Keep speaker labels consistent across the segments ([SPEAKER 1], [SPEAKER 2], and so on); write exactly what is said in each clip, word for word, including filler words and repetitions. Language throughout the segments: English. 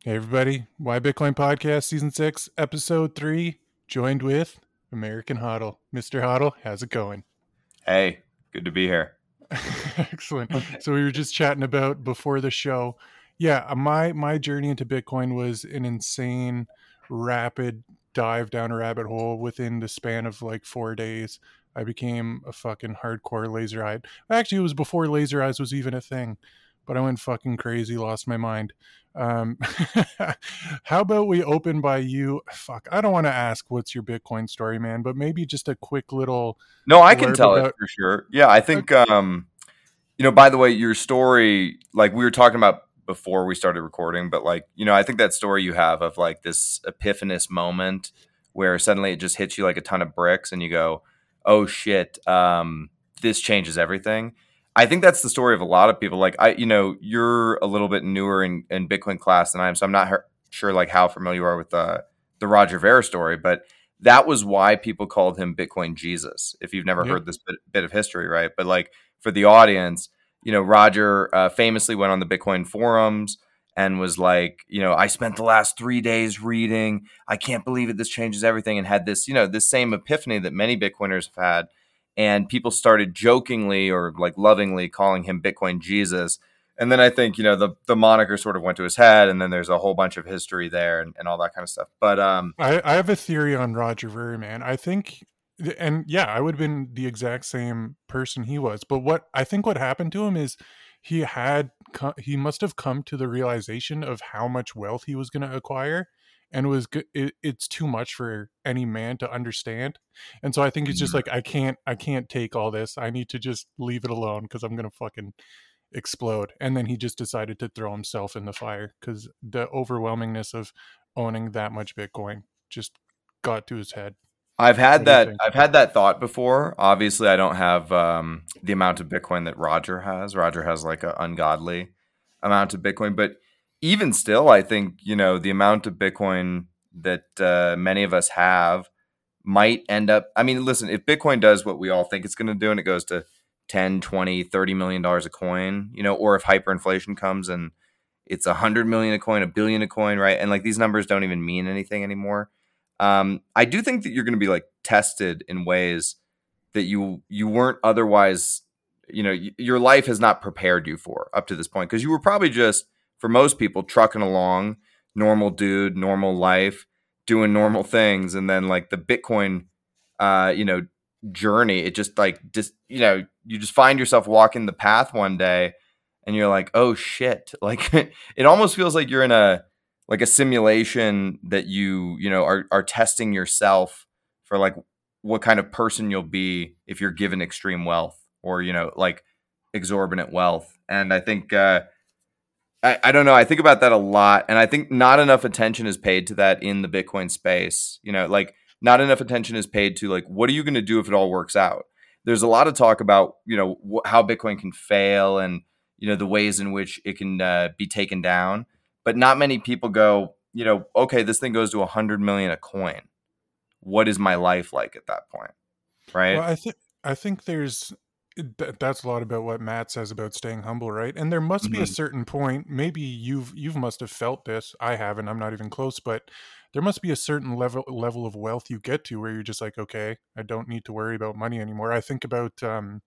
[SPEAKER 1] Hey everybody, Why Bitcoin Podcast Season six, Episode three, joined with American Hodl. Mister Hodl, how's it going?
[SPEAKER 2] Hey, good to be here.
[SPEAKER 1] Excellent. So we were just chatting about before the show. Yeah, my my journey into Bitcoin was an insane, rapid dive down a rabbit hole within the span of like four days. I became a fucking hardcore laser eye. Actually, it was before laser eyes was even a thing, but I went fucking crazy, lost my mind. Um, how about we open by you? Fuck, I don't want to ask what's your Bitcoin story, man, but maybe just a quick little
[SPEAKER 2] No, I can
[SPEAKER 1] blurb
[SPEAKER 2] tell it
[SPEAKER 1] about.
[SPEAKER 2] for sure. Yeah, I
[SPEAKER 1] Uh,
[SPEAKER 2] think um, you know, by the way, your story, like we were talking about before we started recording, but like, you know, I think that story you have of like this epiphanous moment where suddenly it just hits you like a ton of bricks and you go, "Oh shit, um, this changes everything." I think that's the story of a lot of people. Like I, you know, you're a little bit newer in, in Bitcoin class than I am, so I'm not her- sure like how familiar you are with uh, the Roger Ver story, but that was why people called him Bitcoin Jesus. If you've never
[SPEAKER 1] yeah.
[SPEAKER 2] heard this bit, bit of history, right? But like for the audience, you know, Roger uh, famously went on the Bitcoin forums and was like, you know, I spent the last three days reading. I can't believe it. This changes everything. And had this, you know, this same epiphany that many Bitcoiners have had. And people started jokingly or like lovingly calling him Bitcoin Jesus. And then I think, you know, the, the moniker sort of went to his head. And then there's a whole bunch of history there and, and all that kind of stuff. But um,
[SPEAKER 1] I, I have a theory on Roger Ver, man. I think, and yeah, I would have been the exact same person he was. But what I think what happened to him is he had, co- he must have come to the realization of how much wealth he was going to acquire. And was go- it, it's too much for any man to understand, and so I think it's just like I can't I can't take all this. I need to just leave it alone because I'm gonna fucking explode. And then he just decided to throw himself in the fire because the overwhelmingness of owning that much Bitcoin just got to his head.
[SPEAKER 2] I've had
[SPEAKER 1] What do you
[SPEAKER 2] that
[SPEAKER 1] think?
[SPEAKER 2] I've had that thought before. Obviously, I don't have um, the amount of Bitcoin that Roger has. Roger has like an ungodly amount of Bitcoin, but even still, I think, you know, the amount of Bitcoin that uh, many of us have might end up, I mean, listen, if Bitcoin does what we all think it's going to do and it goes to ten, twenty, thirty million dollars a coin, you know, or if hyperinflation comes and it's a hundred million a coin, a billion a coin, right? And like these numbers don't even mean anything anymore. Um, I do think that you're going to be like tested in ways that you you weren't otherwise, you know, y- your life has not prepared you for up to this point because you were probably just for most people trucking along, normal dude, normal life, doing normal things, and then like the Bitcoin, uh, you know, journey, it just like just you know you just find yourself walking the path one day and you're like, oh shit, like it almost feels like you're in a like a simulation that you you know are are testing yourself for like what kind of person you'll be if you're given extreme wealth or you know like exorbitant wealth. And I think uh I, I don't know, I think about that a lot, and I think not enough attention is paid to that in the Bitcoin space. You know, like not enough attention is paid to like what are you going to do if it all works out. There's a lot of talk about you know wh- how Bitcoin can fail and you know the ways in which it can uh, be taken down, but not many people go, you know, okay, this thing goes to a hundred million a coin. What is my life like at that point,
[SPEAKER 1] Well,
[SPEAKER 2] right?
[SPEAKER 1] I think I think there's th- that's a lot about what Matt says about staying humble, right? And there must be a
[SPEAKER 2] Mhm.
[SPEAKER 1] certain point. Maybe you've you've must have felt this. I haven't. I'm not even close, but there must be a certain level level of wealth you get to where you're just like, okay, I don't need to worry about money anymore. I think about um,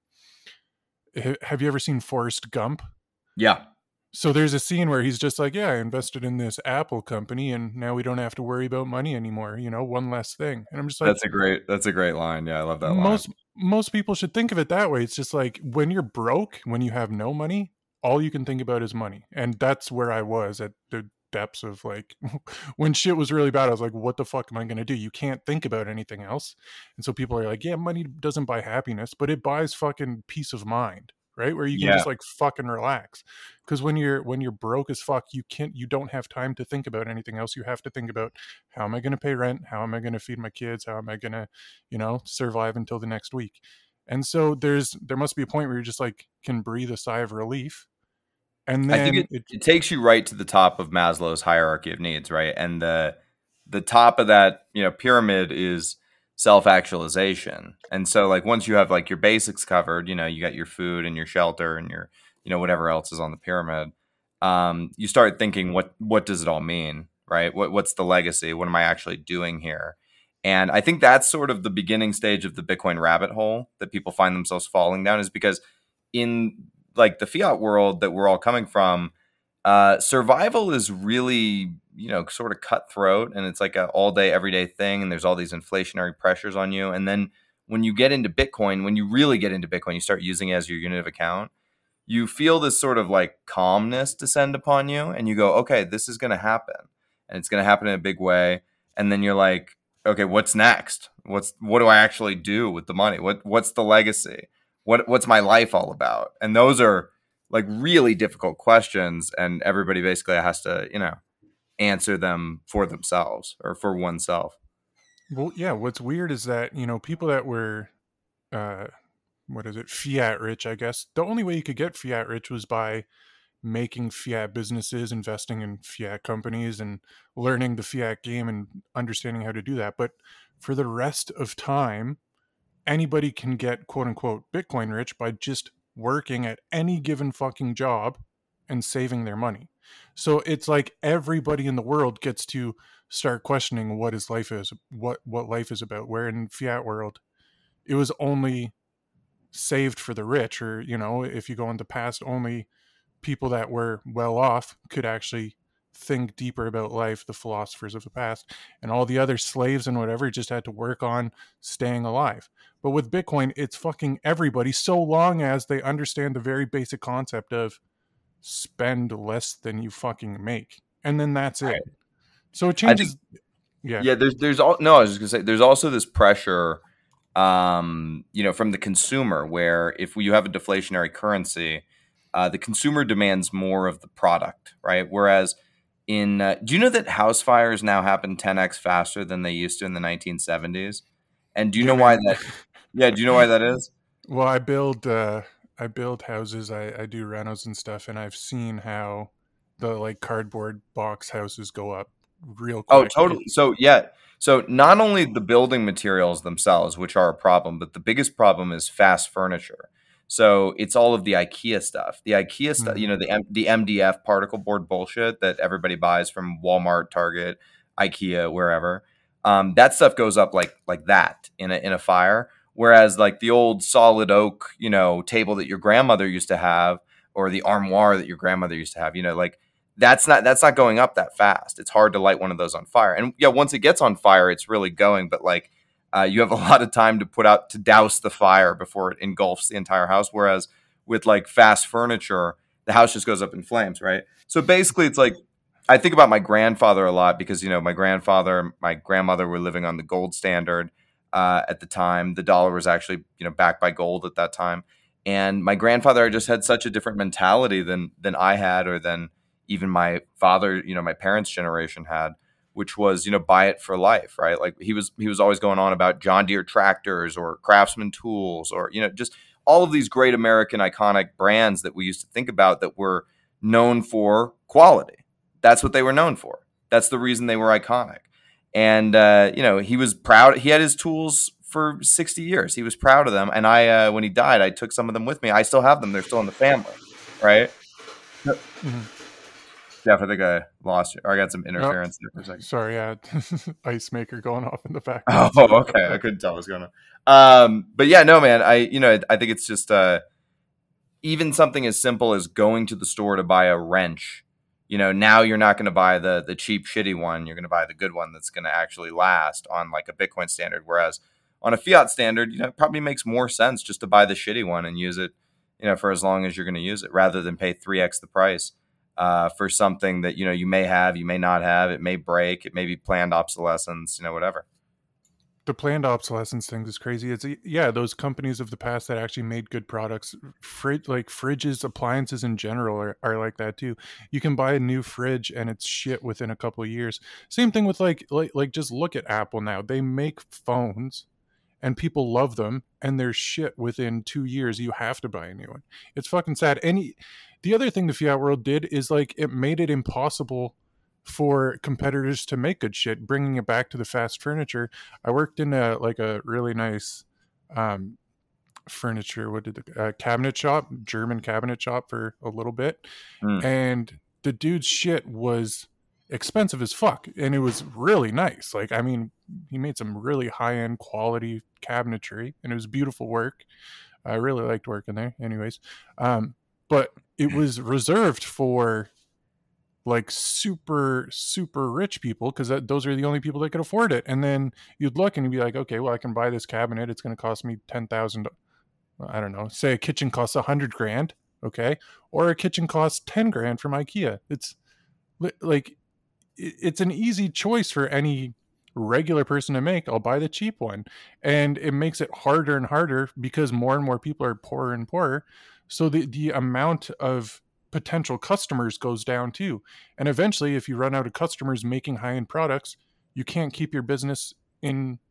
[SPEAKER 1] ha- have you ever seen Forrest Gump?
[SPEAKER 2] Yeah,
[SPEAKER 1] So there's a scene where he's just like, yeah, I invested in this Apple company and now we don't have to worry about money anymore, you know, one less thing. And I'm just like,
[SPEAKER 2] that's a great that's a great line. Yeah, I love that line.
[SPEAKER 1] most most people should think of it that way. It's just like when you're broke, when you have no money, all you can think about is money. And that's where I was at the depths of like when shit was really bad. I was like, what the fuck am I going to do? You can't think about anything else. And so people are like, yeah, money doesn't buy happiness, but it buys fucking peace of mind, right? Where you can
[SPEAKER 2] Yeah,
[SPEAKER 1] just like fucking relax. Because when you're when you're broke as fuck, you can't you don't have time to think about anything else. You have to think about how am I going to pay rent? How am I going to feed my kids? How am I going to, you know, survive until the next week? And so there's there must be a point where you're just like can breathe a sigh of relief. And
[SPEAKER 2] I think
[SPEAKER 1] then
[SPEAKER 2] it
[SPEAKER 1] it
[SPEAKER 2] it takes you right to the top of Maslow's hierarchy of needs, right? And the the top of that, you know, pyramid is self-actualization. And so like once you have like your basics covered, you know, you got your food and your shelter and your, you know, whatever else is on the pyramid. um, you start thinking, what what does it all mean, right? What what's the legacy? What am I actually doing here? And I think that's sort of the beginning stage of the Bitcoin rabbit hole that people find themselves falling down, is because in like the fiat world that we're all coming from, uh, survival is really, you know, sort of cutthroat, and it's like a all day, everyday thing. And there's all these inflationary pressures on you. And then when you get into Bitcoin, when you really get into Bitcoin, you start using it as your unit of account, you feel this sort of like calmness descend upon you, and you go, okay, this is going to happen, and it's going to happen in a big way. And then you're like, okay, what's next? What's what do I actually do with the money? What what's the legacy? What what's my life all about? And those are like really difficult questions, and everybody basically has to, you know, answer them for themselves or for oneself.
[SPEAKER 1] Well, yeah, what's weird is that, you know, people that were uh what is it, fiat rich, I guess. The only way you could get fiat rich was by making fiat businesses, investing in fiat companies, and learning the fiat game and understanding how to do that. But for the rest of time, anybody can get quote unquote Bitcoin rich by just working at any given fucking job and saving their money. So it's like everybody in the world gets to start questioning what his life is, what what life is about. Where in fiat world, it was only saved for the rich, or you know, if you go in the past, only people that were well off could actually think deeper about life, the philosophers of the past, and all the other slaves and whatever just had to work on staying alive. But with Bitcoin, it's fucking everybody, so long as they understand the very basic concept of spend less than you fucking make, and then that's it.
[SPEAKER 2] Right.
[SPEAKER 1] So it
[SPEAKER 2] I think
[SPEAKER 1] changes. Yeah.
[SPEAKER 2] yeah, there's there's all no, I was just gonna say there's also this pressure, um, you know, from the consumer, where if you have a deflationary currency, uh, the consumer demands more of the product, right? Whereas in uh, do you know that house fires now happen ten x faster than they used to in the nineteen seventies? And do you
[SPEAKER 1] Yeah,
[SPEAKER 2] know why
[SPEAKER 1] man.
[SPEAKER 2] that? Yeah, do you know why that is?
[SPEAKER 1] Well, I build uh I build houses, I, I do renos and stuff, and I've seen how the like cardboard box houses go up real
[SPEAKER 2] Oh,
[SPEAKER 1] quick. It
[SPEAKER 2] totally. So yeah, so not only the building materials themselves, which are a problem, but the biggest problem is fast furniture. So it's all of the IKEA stuff. The IKEA stuff, you
[SPEAKER 1] mm,
[SPEAKER 2] know, the M- the M D F particle board bullshit that everybody buys from Walmart, Target, IKEA, wherever. Um, that stuff goes up like like that in a in a fire. Whereas like the old solid oak, you know, table that your grandmother used to have, or the armoire that your grandmother used to have, you know, like that's not that's not going up that fast. It's hard to light one of those on fire. And yeah, once it gets on fire, it's really going. But like, uh, you have a lot of time to put out to douse the fire before it engulfs the entire house. Whereas with like fast furniture, the house just goes up in flames, right? So basically, it's like I think about my grandfather a lot because you know my grandfather, my grandmother were living on the gold standard uh, at the time. The dollar was actually you know backed by gold at that time, and my grandfather just had such a different mentality than than I had or than even my father, you know, my parents' generation had, which was, you know, buy it for life, right? Like he was he was always going on about John Deere tractors or Craftsman tools or, you know, just all of these great American iconic brands that we used to think about that were known for quality. That's what they were known for. That's the reason they were iconic. And uh, you know, he was proud. He had his tools for sixty years. He was proud of them. And I, uh, when he died, I took some of them with me. I still have them. They're still in the family, right?
[SPEAKER 1] mhm.
[SPEAKER 2] Jeff, I think I lost you. Or I got some
[SPEAKER 1] Oh,
[SPEAKER 2] interference there for a second.
[SPEAKER 1] sorry, yeah. Ice maker going off in the
[SPEAKER 2] Oh,
[SPEAKER 1] background. Sorry about
[SPEAKER 2] okay. I
[SPEAKER 1] that.
[SPEAKER 2] couldn't tell what was going on. Um, but yeah, no, man. I, you know, I think it's just uh, even something as simple as going to the store to buy a wrench. You know, now you're not going to buy the the cheap, shitty one. You're going to buy the good one that's going to actually last on like a Bitcoin standard. Whereas on a fiat standard, you know, it probably makes more sense just to buy the shitty one and use it, you know, for as long as you're going to use it, rather than pay three x the price uh, for something that you know you may have, you may not have, it may break, it may be planned obsolescence, you know, whatever.
[SPEAKER 1] The planned obsolescence thing is crazy. It's yeah, those companies of the past that actually made good products, fridge like fridges, appliances in general are, are like that too. You can buy a new fridge and it's shit within a couple of years. Same thing with like like like just look at Apple now. They make phones and people love them and they're shit within two years. You have to buy a new one. It's fucking sad. And he- the other thing the fiat world did is like it made it impossible for competitors to make good shit. Bringing it back to the fast furniture, I worked in a like a really nice um, furniture. What did the uh, cabinet shop, German cabinet shop for a little bit,
[SPEAKER 2] Mm.
[SPEAKER 1] and the dude's shit was expensive as fuck, and it was really nice. Like, I mean, he made some really high end quality cabinetry, and it was beautiful work. I really liked working there. Anyways, um, but it was reserved for like super super rich people, because those are the only people that could afford it. And then you'd look and you'd be like, okay, well, I can buy this cabinet. It's going to cost me ten thousand. I don't know. Say a kitchen costs a hundred grand, okay, or a kitchen costs ten grand from IKEA. It's like it's an easy choice for any regular person to make. I'll buy the cheap one. And it makes it harder and harder because more and more people are poorer and poorer. So the, the amount of potential customers goes down too. And eventually, if you run out of customers making high-end products, you can't keep your business in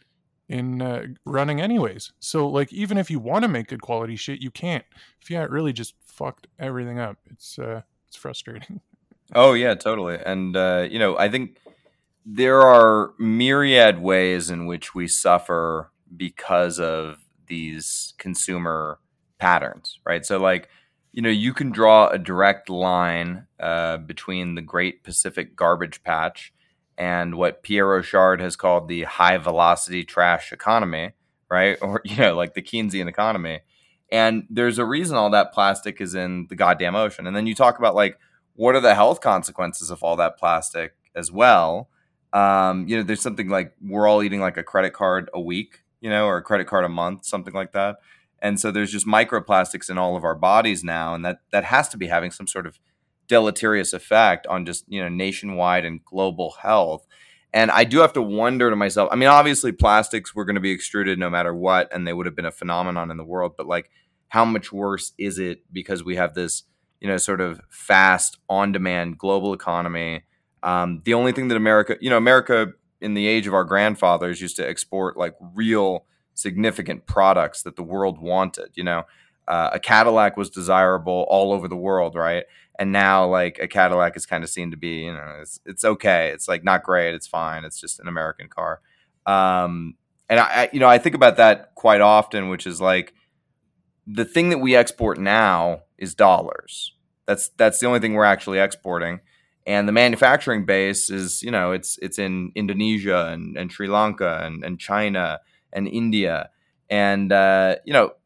[SPEAKER 1] in uh, running anyways. So like, even if you want to make good quality shit, you can't. Fiat really just fucked everything up. It's uh, it's frustrating.
[SPEAKER 2] Oh yeah, totally. And uh, you know, I think there are myriad ways in which we suffer because of these consumer patterns, right? So like, you know, you can draw a direct line uh, between the Great Pacific Garbage Patch and what Pierre Rochard has called the high velocity trash economy, right? Or, you know, like the Keynesian economy. And there's a reason all that plastic is in the goddamn ocean. And then you talk about like, what are the health consequences of all that plastic as well? Um, you know, there's something like we're all eating like a credit card a week, you know, or a credit card a month, something like that. And so there's just microplastics in all of our bodies now. And that, that has to be having some sort of deleterious effect on just, you know, nationwide and global health. And I do have to wonder to myself, I mean, obviously plastics were going to be extruded no matter what, and they would have been a phenomenon in the world. But like, how much worse is it because we have this, you know, sort of fast, on-demand global economy? Um, the only thing that America, you know, America in the age of our grandfathers used to export like real significant products that the world wanted. You know, uh, a Cadillac was desirable all over the world, right? And now like a Cadillac is kind of seen to be, you know, it's it's okay. It's like not great. It's fine. It's just an American car. Um, and I, I, you know, I think about that quite often, which is like the thing that we export now is dollars. That's that's the only thing we're actually exporting. And the manufacturing base is, you know, it's it's in Indonesia and, and Sri Lanka and, and China and India. And, uh, you know,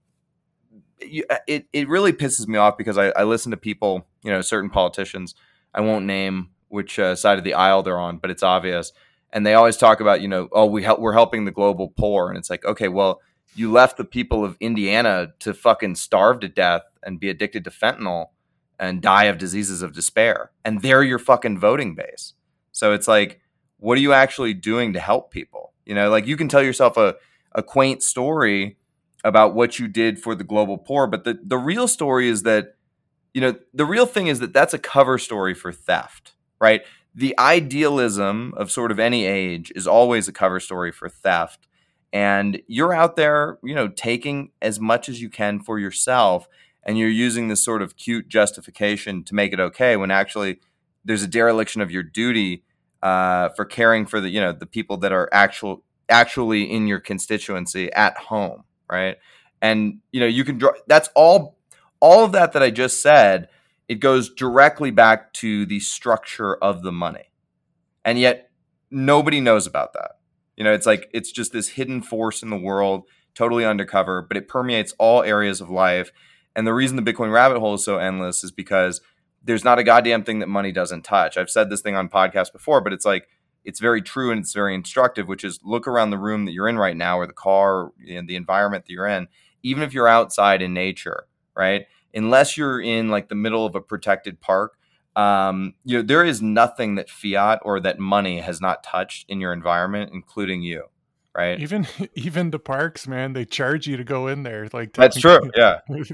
[SPEAKER 2] it, it really pisses me off because I, I listen to people, you know, certain politicians. I won't name which uh, side of the aisle they're on, but it's obvious. And they always talk about, you know, oh, we help, we're helping the global poor. And it's like, okay, well, you left the people of Indiana to fucking starve to death and be addicted to fentanyl and die of diseases of despair. And they're your fucking voting base. So it's like, what are you actually doing to help people? You know, like you can tell yourself a, a quaint story about what you did for the global poor. But the, the real story is that, you know, the real thing is that that's a cover story for theft, right? The idealism of sort of any age is always a cover story for theft. And you're out there, you know, taking as much as you can for yourself. And you're using this sort of cute justification to make it okay when actually there's a dereliction of your duty uh, for caring for the, you know, the people that are actual actually in your constituency at home, right? And, you know, you can draw, that's all, all of that that I just said, it goes directly back to the structure of the money. And yet nobody knows about that. You know, it's like, it's just this hidden force in the world, totally undercover, but it permeates all areas of life. And the reason the Bitcoin rabbit hole is so endless is because there's not a goddamn thing that money doesn't touch. I've said this thing on podcasts before, but it's like, it's very true and it's very instructive, which is look around the room that you're in right now or the car, you know, the environment that you're in, even if you're outside in nature, right? Unless you're in like the middle of a protected park, um, you know, there is nothing that fiat or that money has not touched in your environment, including you. Right.
[SPEAKER 1] Even even the parks, man, they charge you to go in there. Like
[SPEAKER 2] that's true. Yeah.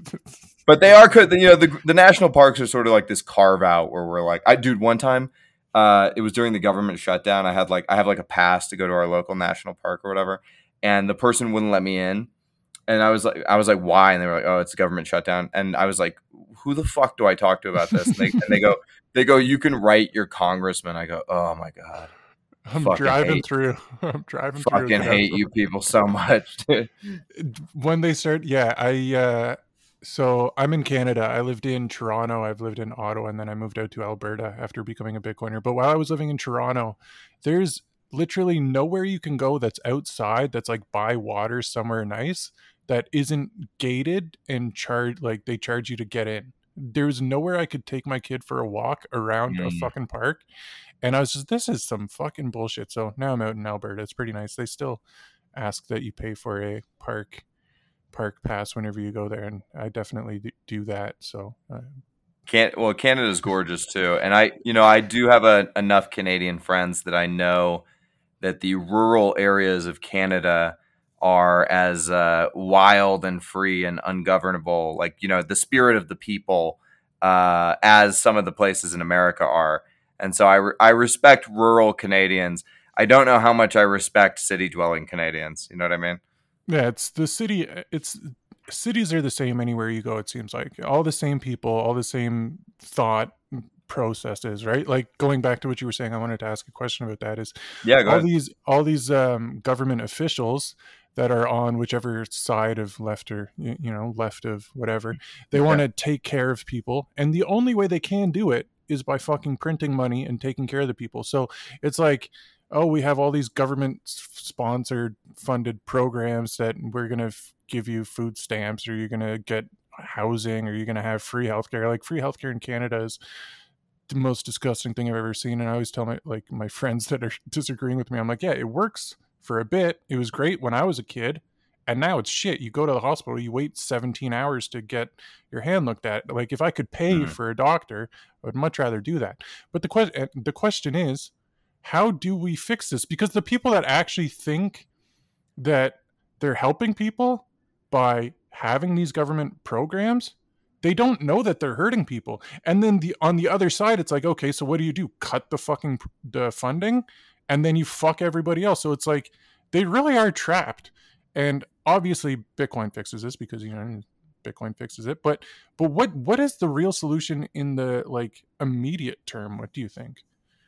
[SPEAKER 2] But they are good. You know, the the national parks are sort of like this carve out where we're like, I dude, one time, uh, it was during the government shutdown. I had like I have like a pass to go to our local national park or whatever, and the person wouldn't let me in. And I was like, I was like, why? And they were like, oh, it's a government shutdown. And I was like, who the fuck do I talk to about this? And they, and they go, they go, you can write your congressman. I go, oh my god.
[SPEAKER 1] I'm driving hate, through. I'm driving
[SPEAKER 2] fucking
[SPEAKER 1] through.
[SPEAKER 2] Fucking hate you people so much.
[SPEAKER 1] When they start, yeah, I uh, So I'm in Canada. I lived in Toronto. I've lived in Ottawa, and then I moved out to Alberta after becoming a Bitcoiner. But while I was living in Toronto, there's literally nowhere you can go that's outside, that's like by water somewhere nice, that isn't gated and charge like they charge you to get in. There's nowhere I could take my kid for a walk around a
[SPEAKER 2] Mm.
[SPEAKER 1] fucking park. And I was just, this is some fucking bullshit. So now I'm out in Alberta. It's pretty nice. They still ask that you pay for a park park pass whenever you go there, and I definitely do that. So uh,
[SPEAKER 2] Can well, Canada's gorgeous too, and I, you know, I do have a, enough Canadian friends that I know that the rural areas of Canada are as uh, wild and free and ungovernable, like, you know, the spirit of the people, uh, as some of the places in America are. And so I, re- I respect rural Canadians. I don't know how much I respect city dwelling Canadians. You know what I mean?
[SPEAKER 1] yeah, it's the city. It's cities are the same anywhere you go. It seems like all the same people, all the same thought processes, right? Like going back to what you were saying, I wanted to ask a question about that. Is
[SPEAKER 2] Yeah, go
[SPEAKER 1] all
[SPEAKER 2] ahead.
[SPEAKER 1] these all these um, government officials that are on whichever side of left or you know left of whatever, they want
[SPEAKER 2] Yeah.
[SPEAKER 1] to take care of people, and the only way they can do it is by fucking printing money and taking care of the people. So it's like, oh, we have all these government sponsored funded programs that we're going to f- give you food stamps, or you're going to get housing, or you're going to have free healthcare. Like free healthcare in Canada is the most disgusting thing I've ever seen. And I always tell my like my friends that are disagreeing with me, I'm like, yeah, it works for a bit. It was great when I was a kid, and now it's shit. You go to the hospital, you wait seventeen hours to get your hand looked at. Like if I could pay
[SPEAKER 2] Mhm.
[SPEAKER 1] for a doctor, I would much rather do that. But the question the question is, how do we fix this? Because the people that actually think that they're helping people by having these government programs, they don't know that they're hurting people. And then the on the other side, it's like, okay, so what do you do? Cut the fucking the funding, and then you fuck everybody else. So it's like they really are trapped. And obviously, Bitcoin fixes this because you know Bitcoin fixes it. But but what what is the real solution in the like immediate term? What do you think?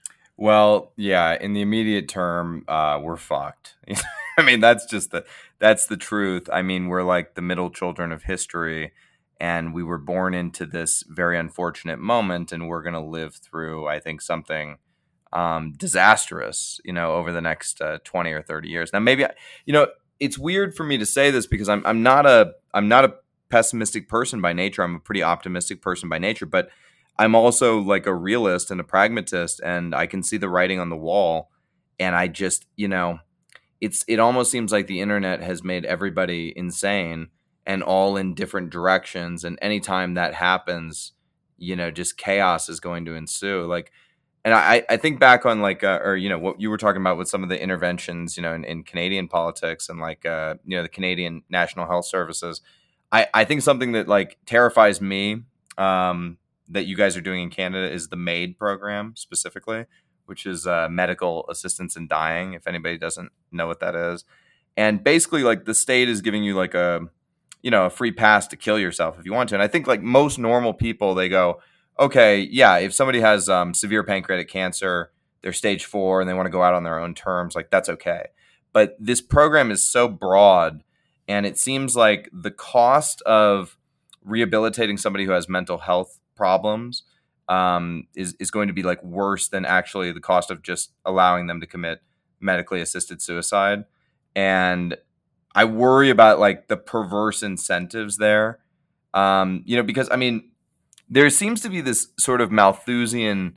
[SPEAKER 2] Well, yeah, in the immediate term, uh, we're fucked. I mean, that's just the that's the truth. I mean, we're like the middle children of history, and we were born into this very unfortunate moment, and we're going to live through, I think, something um, disastrous, you know, over the next uh, twenty or thirty years. Now, maybe, I, you know, it's weird for me to say this because I'm I'm not a I'm not a pessimistic person by nature. I'm a pretty optimistic person by nature, but I'm also like a realist and a pragmatist, and I can see the writing on the wall. And I just, you know, it's it almost seems like the internet has made everybody insane and all in different directions. And anytime that happens, you know, just chaos is going to ensue. Like, and I, I think back on like, uh, or you know, what you were talking about with some of the interventions, you know, in, in Canadian politics and like, uh, you know, the Canadian National Health Services. I, I think something that like terrifies me, um, that you guys are doing in Canada is the MAID program specifically, which is uh, medical assistance in dying. If anybody doesn't know what that is, and basically like the state is giving you like a, you know, a free pass to kill yourself if you want to. And I think like most normal people, they go, okay, yeah, if somebody has um, severe pancreatic cancer, they're stage four, and they want to go out on their own terms, like that's okay. But this program is so broad, and it seems like the cost of rehabilitating somebody who has mental health problems um, is is going to be like worse than actually the cost of just allowing them to commit medically assisted suicide. And I worry about like the perverse incentives there. Um, you know, because I mean, there seems to be this sort of Malthusian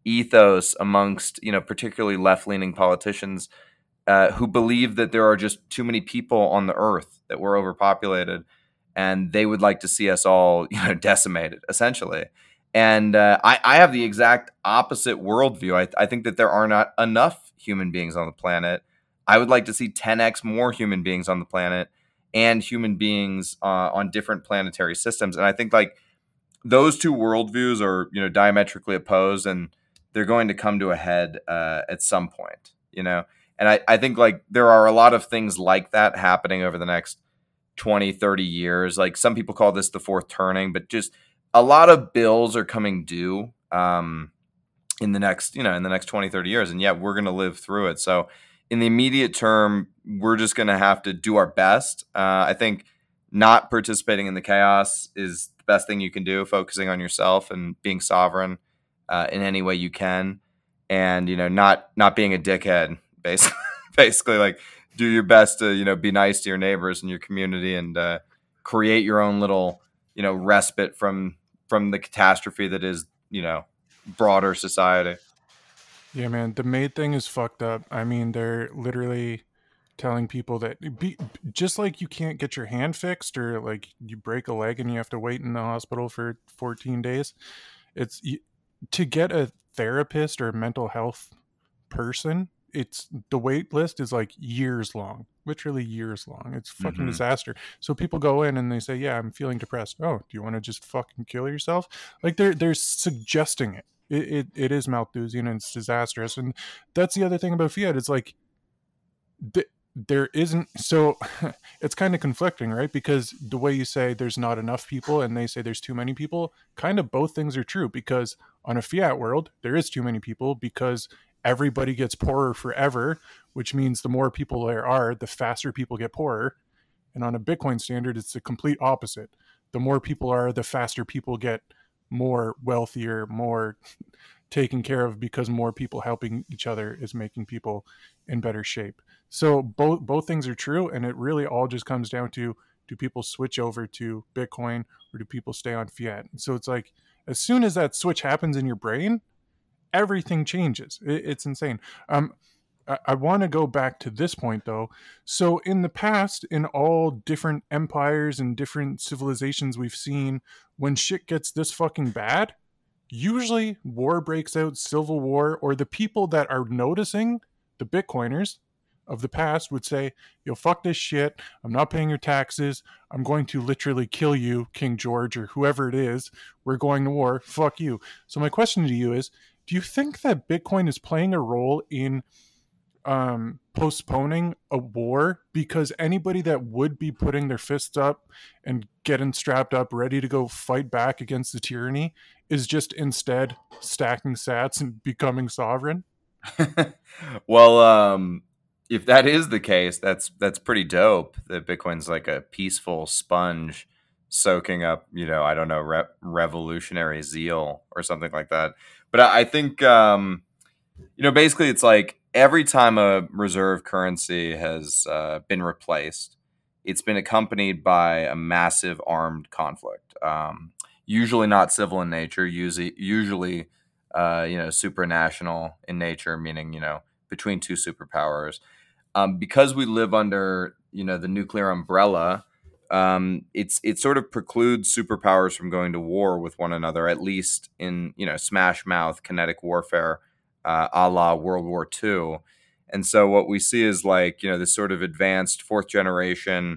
[SPEAKER 2] ethos amongst, you know, particularly left leaning politicians uh, who believe that there are just too many people on the earth, that we're overpopulated, and they would like to see us all, you know, decimated, essentially. And uh, I, I have the exact opposite worldview. I, I think that there are not enough human beings on the planet. I would like to see ten x more human beings on the planet and human beings uh, on different planetary systems. And I think like those two worldviews are, you know, diametrically opposed, and they're going to come to a head uh, at some point, you know. And I, I think like there are a lot of things like that happening over the next twenty, thirty years. Like some people call this the fourth turning, but just a lot of bills are coming due um, in the next, you know, in the next twenty, thirty years. And yeah, we're going to live through it. So in the immediate term, we're just going to have to do our best. Uh, I think not participating in the chaos is the best thing you can do, focusing on yourself and being sovereign uh, in any way you can. And, you know, not not being a dickhead, basically, basically like do your best to, you know, be nice to your neighbors and your community and uh, create your own little, you know, respite from from the catastrophe that is, you know, broader society.
[SPEAKER 1] Yeah, man, the maid thing is fucked up. I mean, they're literally telling people that be, just like you can't get your hand fixed or like you break a leg and you have to wait in the hospital for fourteen days. It's to get a therapist or a mental health person, it's the wait list is like years long, literally years long. It's fucking
[SPEAKER 2] Mm-hmm.
[SPEAKER 1] disaster. So people go in and they say, yeah, I'm feeling depressed. Oh, do you want to just fucking kill yourself? Like they're they're suggesting it. It, it, it is Malthusian and it's disastrous. And that's the other thing about Fiat. It's like th- there isn't, so it's kind of conflicting, right? Because the way you say there's not enough people and they say there's too many people, kind of both things are true. Because on a fiat world there is too many people because everybody gets poorer forever, which means the more people there are, the faster people get poorer. And on a Bitcoin standard, it's the complete opposite. The more people are, the faster people get more wealthier, more taken care of, because more people helping each other is making people in better shape. So both both things are true, and it really all just comes down to, do people switch over to Bitcoin or do people stay on fiat? So it's like as soon as that switch happens in your brain, everything changes. It, it's insane. Um, I, I want to go back to this point though. So in the past, in all different empires and different civilizations we've seen, when shit gets this fucking bad, usually war breaks out, civil war, or the people that are noticing, the Bitcoiners of the past, would say, yo, fuck this shit. I'm not paying your taxes. I'm going to literally kill you, King George, or whoever it is. We're going to war. Fuck you. So my question to you is, do you think that Bitcoin is playing a role in um, postponing a war? Because anybody that would be putting their fists up and getting strapped up, ready to go fight back against the tyranny, is just instead stacking sats and becoming sovereign.
[SPEAKER 2] Well, um, if that is the case, that's that's pretty dope. That Bitcoin's like a peaceful sponge soaking up, you know, I don't know, re- revolutionary zeal or something like that. But I, I think, um, you know, basically it's like every time a reserve currency has uh, been replaced, it's been accompanied by a massive armed conflict. Um, usually not civil in nature, usually, usually uh, you know, supranational in nature, meaning, you know, between two superpowers. Um, because we live under, you know, the nuclear umbrella, um, it's it sort of precludes superpowers from going to war with one another, at least in, you know, smash mouth kinetic warfare, uh, a la World War Two. And so what we see is like, you know, this sort of advanced fourth generation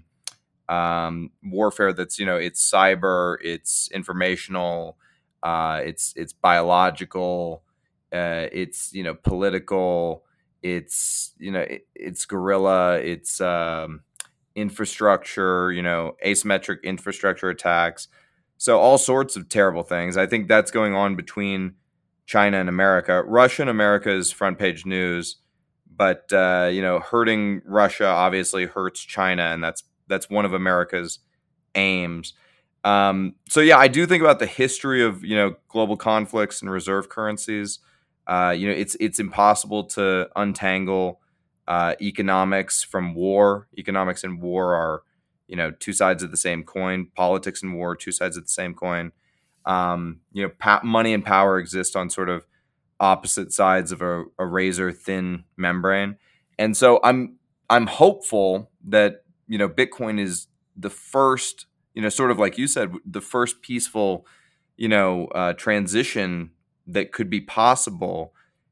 [SPEAKER 2] um, warfare that's, you know, it's cyber, it's informational, uh, it's it's biological, uh, it's, you know, political, it's, you know, it, it's guerrilla, it's um, infrastructure, you know, asymmetric infrastructure attacks. So all sorts of terrible things. I think that's going on between China and America. Russia and America is front page news, but uh, you know, hurting Russia obviously hurts China, and that's that's one of America's aims. Um, so yeah, I do think about the history of, you know, global conflicts and reserve currencies. Uh, you know, it's it's impossible to untangle uh, economics from war. Economics and war are, you know, two sides of the same coin. Politics and war, two sides of the same coin. Um, you know, pa- money and power exist on sort of opposite sides of a, a razor thin membrane, and so I'm I'm hopeful that, you know, Bitcoin is the first, you know, sort of like you said, the first peaceful, you know, uh, transition that could be possible.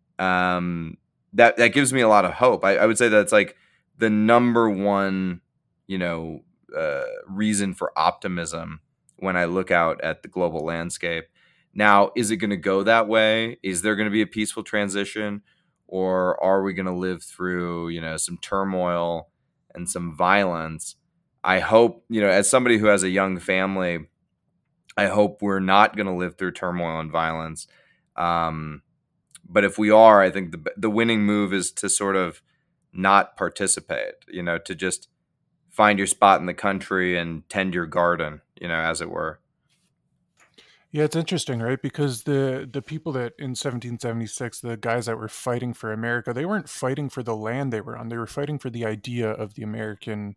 [SPEAKER 2] Um, that that gives me a lot of hope. I, I would say that's like the number one, you know, uh, reason for optimism when I look out at the global landscape. Now, is it going to go that way? Is there going to be a peaceful transition, or are we going to live through, you know, some turmoil and some violence? I hope, you know, as somebody who has a young family, I hope we're not going to live through turmoil and violence. Um, but if we are, I think the the winning move is to sort of not participate, you know, to just find your spot in the country and tend your garden, you know, as it were.
[SPEAKER 1] Yeah, it's interesting, right? Because the the people that in seventeen seventy-six, the guys that were fighting for America, they weren't fighting for the land they were on. They were fighting for the idea of the American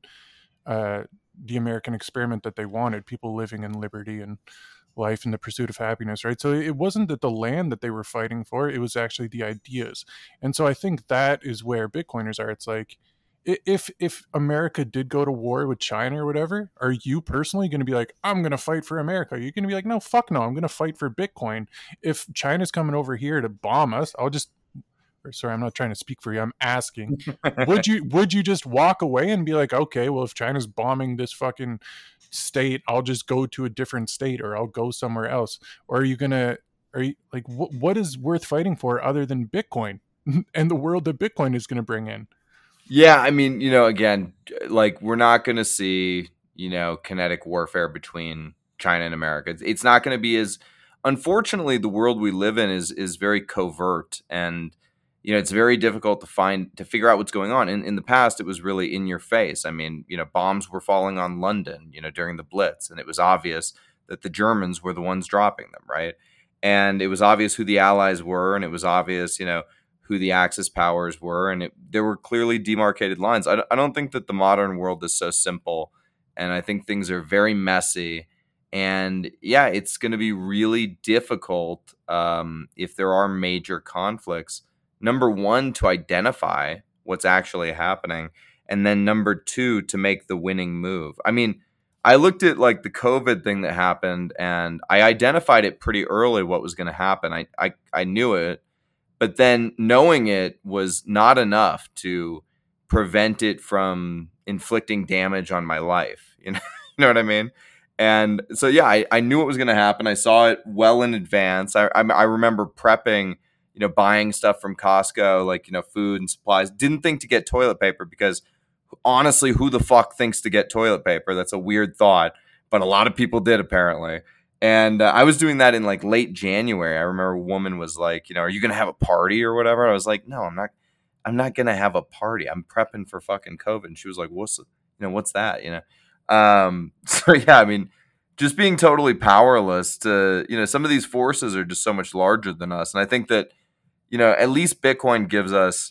[SPEAKER 1] uh the American experiment that they wanted, people living in liberty and life in the pursuit of happiness, right? So it wasn't that the land that they were fighting for, it was actually the ideas. And so I think that is where Bitcoiners are. It's like, if if America did go to war with China or whatever, are you personally going to be like, I'm going to fight for America? You're going to be like, no, fuck no, I'm going to fight for Bitcoin. If China's coming over here to bomb us, I'll just, or sorry, I'm not trying to speak for you, I'm asking, would you would you just walk away and be like, okay, well, if China's bombing this fucking state, I'll just go to a different state, or I'll go somewhere else? Or are you gonna, are you like, what what is worth fighting for other than Bitcoin and the world that Bitcoin is going to bring in?
[SPEAKER 2] Yeah, I mean, you know, again, like we're not going to see, you know, kinetic warfare between China and America. It's, it's not going to be as, unfortunately, the world we live in is is very covert, and you know, it's very difficult to find to figure out what's going on. In in the past, it was really in your face. I mean, you know, bombs were falling on London, you know, during the Blitz, and it was obvious that the Germans were the ones dropping them, right? And it was obvious who the allies were, and it was obvious, you know, who the Axis powers were, and it, there were clearly demarcated lines. I, I don't think that the modern world is so simple, and I think things are very messy. And yeah, it's going to be really difficult um, if there are major conflicts. Number one, to identify what's actually happening, and then number two, to make the winning move. I mean, I looked at like the COVID thing that happened, and I identified it pretty early what was going to happen. I, I I knew it, but then knowing it was not enough to prevent it from inflicting damage on my life. You know, you know what I mean? And so, yeah, I, I knew it was going to happen. I saw it well in advance. I, I, I remember prepping, you know, buying stuff from Costco, like, you know, food and supplies. Didn't think to get toilet paper because honestly, who the fuck thinks to get toilet paper? That's a weird thought, but a lot of people did apparently. And uh, I was doing that in like late January. I remember a woman was like, you know, are you going to have a party or whatever? I was like, no, I'm not. I'm not going to have a party. I'm prepping for fucking COVID. And she was like, what's, you know, what's that? You know? Um, so yeah, I mean, just being totally powerless to, you know, some of these forces are just so much larger than us. And I think that, you know, at least Bitcoin gives us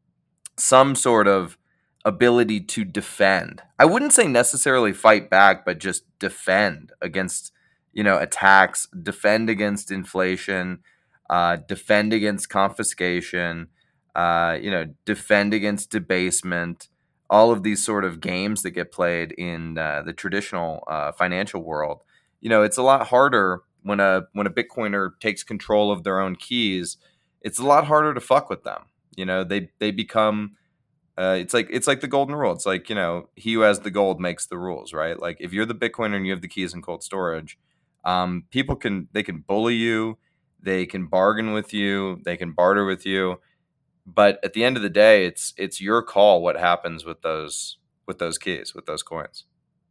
[SPEAKER 2] some sort of ability to defend. I wouldn't say necessarily fight back, but just defend against, you know, attacks, defend against inflation, uh, defend against confiscation, uh, you know, defend against debasement, all of these sort of games that get played in uh, the traditional uh, financial world. You know, it's a lot harder when a when a Bitcoiner takes control of their own keys. It's a lot harder to fuck with them. You know, they they become uh, it's like it's like the golden rule. It's like, you know, he who has the gold makes the rules, right? Like if you're the Bitcoiner and you have the keys in cold storage, um, people can they can bully you, they can bargain with you, they can barter with you, but at the end of the day, it's it's your call what happens with those with those keys, with those coins.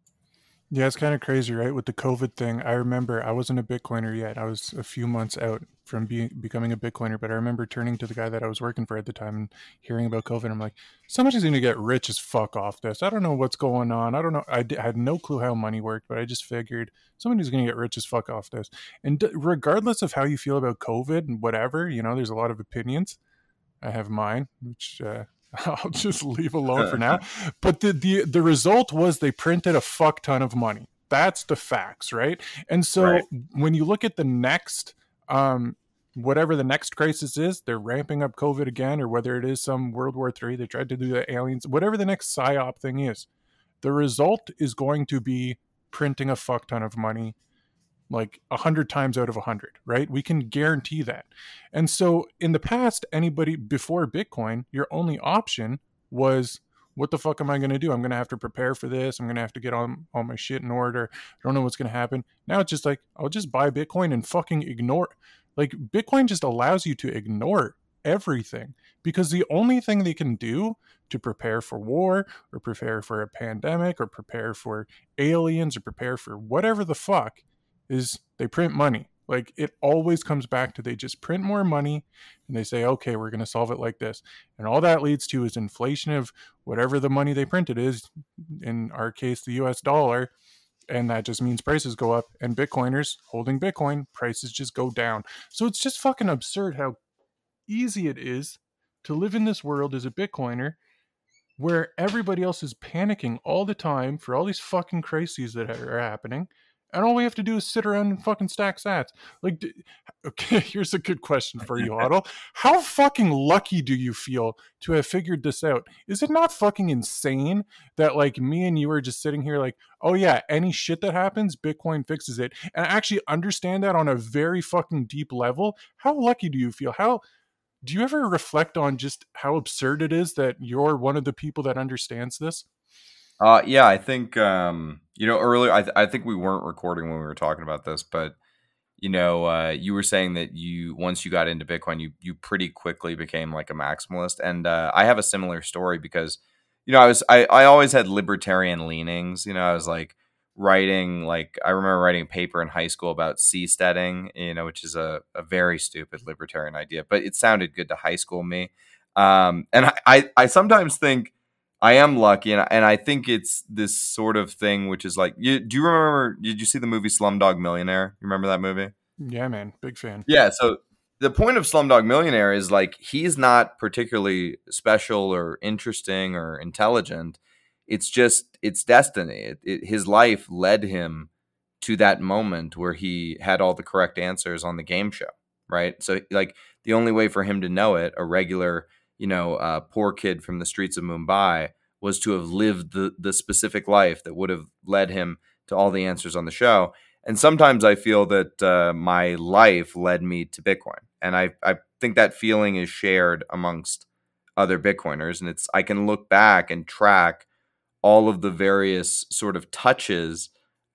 [SPEAKER 1] Yeah, it's kind of crazy, right? With the COVID thing, I remember I wasn't a Bitcoiner yet. I was a few months out from being becoming a Bitcoiner, but I remember turning to the guy that I was working for at the time and hearing about COVID. I'm like, somebody's going to get rich as fuck off this. I don't know what's going on. I don't know. I, d- I had no clue how money worked, but I just figured somebody's going to get rich as fuck off this. And d- regardless of how you feel about COVID and whatever, you know, there's a lot of opinions. I have mine, which uh, I'll just leave alone for now. But the, the the result was they printed a fuck ton of money. That's the facts, right? And so
[SPEAKER 2] Right.
[SPEAKER 1] when you look at the next, um, whatever the next crisis is, they're ramping up COVID again, or whether it is some World War Three, they tried to do the aliens, whatever the next psyop thing is, the result is going to be printing a fuck ton of money, like a hundred times out of a hundred, right? We can guarantee that. And so in the past, anybody before Bitcoin, your only option was, what the fuck am I going to do? I'm going to have to prepare for this. I'm going to have to get all, all my shit in order. I don't know what's going to happen. Now it's just like, I'll just buy Bitcoin and fucking ignore. Like Bitcoin just allows you to ignore everything, because the only thing they can do to prepare for war or prepare for a pandemic or prepare for aliens or prepare for whatever the fuck is they print money. Like, it always comes back to they just print more money and they say, okay, we're going to solve it like this. And all that leads to is inflation of whatever the money they printed is, in our case, the U S dollar. And that just means prices go up. And Bitcoiners holding Bitcoin, prices just go down. So it's just fucking absurd how easy it is to live in this world as a Bitcoiner where everybody else is panicking all the time for all these fucking crises that are happening, and all we have to do is sit around and fucking stack sats. Like, d- okay, here's a good question for you, Otto. How fucking lucky do you feel to have figured this out? Is it not fucking insane that, like, me and you are just sitting here like, oh yeah, any shit that happens, Bitcoin fixes it, and I actually understand that on a very fucking deep level? How lucky do you feel? How do you ever reflect on just how absurd it is that you're one of the people that understands this?
[SPEAKER 2] Uh, yeah, I think um, you know earlier. I, th- I think we weren't recording when we were talking about this, but you know, uh, you were saying that you once you got into Bitcoin, you you pretty quickly became like a maximalist, and uh, I have a similar story because you know I was I I always had libertarian leanings. You know, I was like writing like I remember writing a paper in high school about seasteading, you know, which is a, a very stupid libertarian idea, but it sounded good to high school me. Um, and I, I I sometimes think I am lucky, and I, and I think it's this sort of thing, which is like, you do you remember? Did you see the movie Slumdog Millionaire? You remember that movie?
[SPEAKER 1] Yeah, man, big fan.
[SPEAKER 2] Yeah. So the point of Slumdog Millionaire is like he's not particularly special or interesting or intelligent. It's just it's destiny. It, it, his life led him to that moment where he had all the correct answers on the game show, right? So like the only way for him to know it, a regular, you know, uh, poor kid from the streets of Mumbai, was to have lived the the specific life that would have led him to all the answers on the show. And sometimes I feel that uh, my life led me to Bitcoin, and I I think that feeling is shared amongst other Bitcoiners, and it's I can look back and track all of the various sort of touches,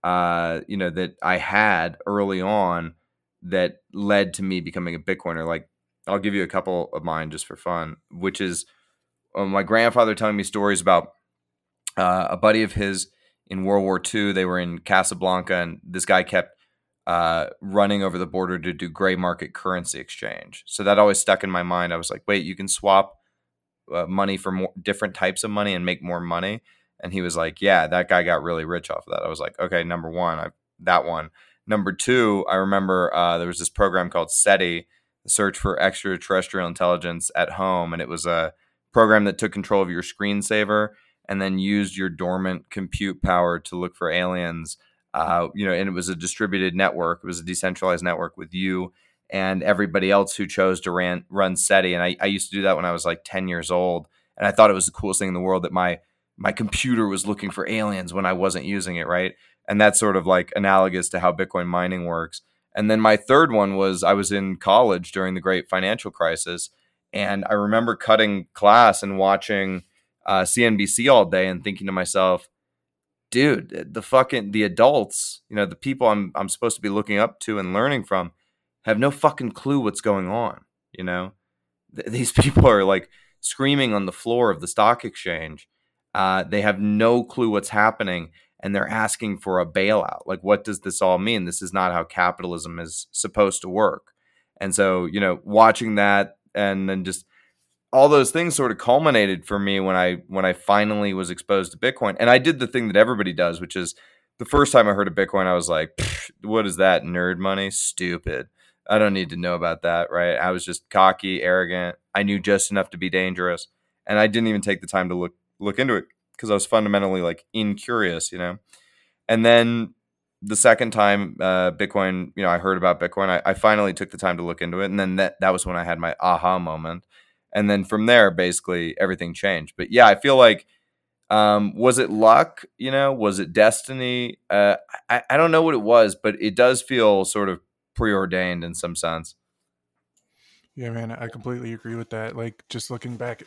[SPEAKER 2] uh, you know, that I had early on that led to me becoming a Bitcoiner. Like, I'll give you a couple of mine just for fun, which is uh, my grandfather telling me stories about uh, a buddy of his in World War Two. They were in Casablanca, and this guy kept uh, running over the border to do gray market currency exchange. So that always stuck in my mind. I was like, wait, you can swap uh, money for more different types of money and make more money. And he was like, yeah, that guy got really rich off of that. I was like, okay, number one, I, that one. Number two, I remember uh, there was this program called SETI, the Search for Extraterrestrial Intelligence at Home. And it was a program that took control of your screensaver and then used your dormant compute power to look for aliens. Uh, you know, and it was a distributed network. It was a decentralized network with you and everybody else who chose to ran, run SETI. And I, I used to do that when I was like ten years old. And I thought it was the coolest thing in the world that my my computer was looking for aliens when I wasn't using it, right? And that's sort of like analogous to how Bitcoin mining works. And then my third one was I was in college during the great financial crisis. And I remember cutting class and watching uh, C N B C all day and thinking to myself, dude, the fucking the adults, you know, the people I'm I'm supposed to be looking up to and learning from have no fucking clue what's going on, you know? Th- these people are like screaming on the floor of the stock exchange. Uh, they have no clue what's happening and they're asking for a bailout. Like, what does this all mean? This is not how capitalism is supposed to work. And so, you know, watching that and then just all those things sort of culminated for me when I when I finally was exposed to Bitcoin. And I did the thing that everybody does, which is the first time I heard of Bitcoin, I was like, what is that? Nerd money? Stupid. I don't need to know about that, right? I was just cocky, arrogant. I knew just enough to be dangerous. And I didn't even take the time to look look into it because I was fundamentally like incurious, you know? And then the second time uh, Bitcoin, you know, I heard about Bitcoin, I, I finally took the time to look into it. And then that, that was when I had my aha moment. And then from there, basically everything changed. But yeah, I feel like, um, was it luck? You know, was it destiny? Uh, I, I don't know what it was, but it does feel sort of preordained in some sense.
[SPEAKER 1] Yeah, man, I completely agree with that. Like, just looking back,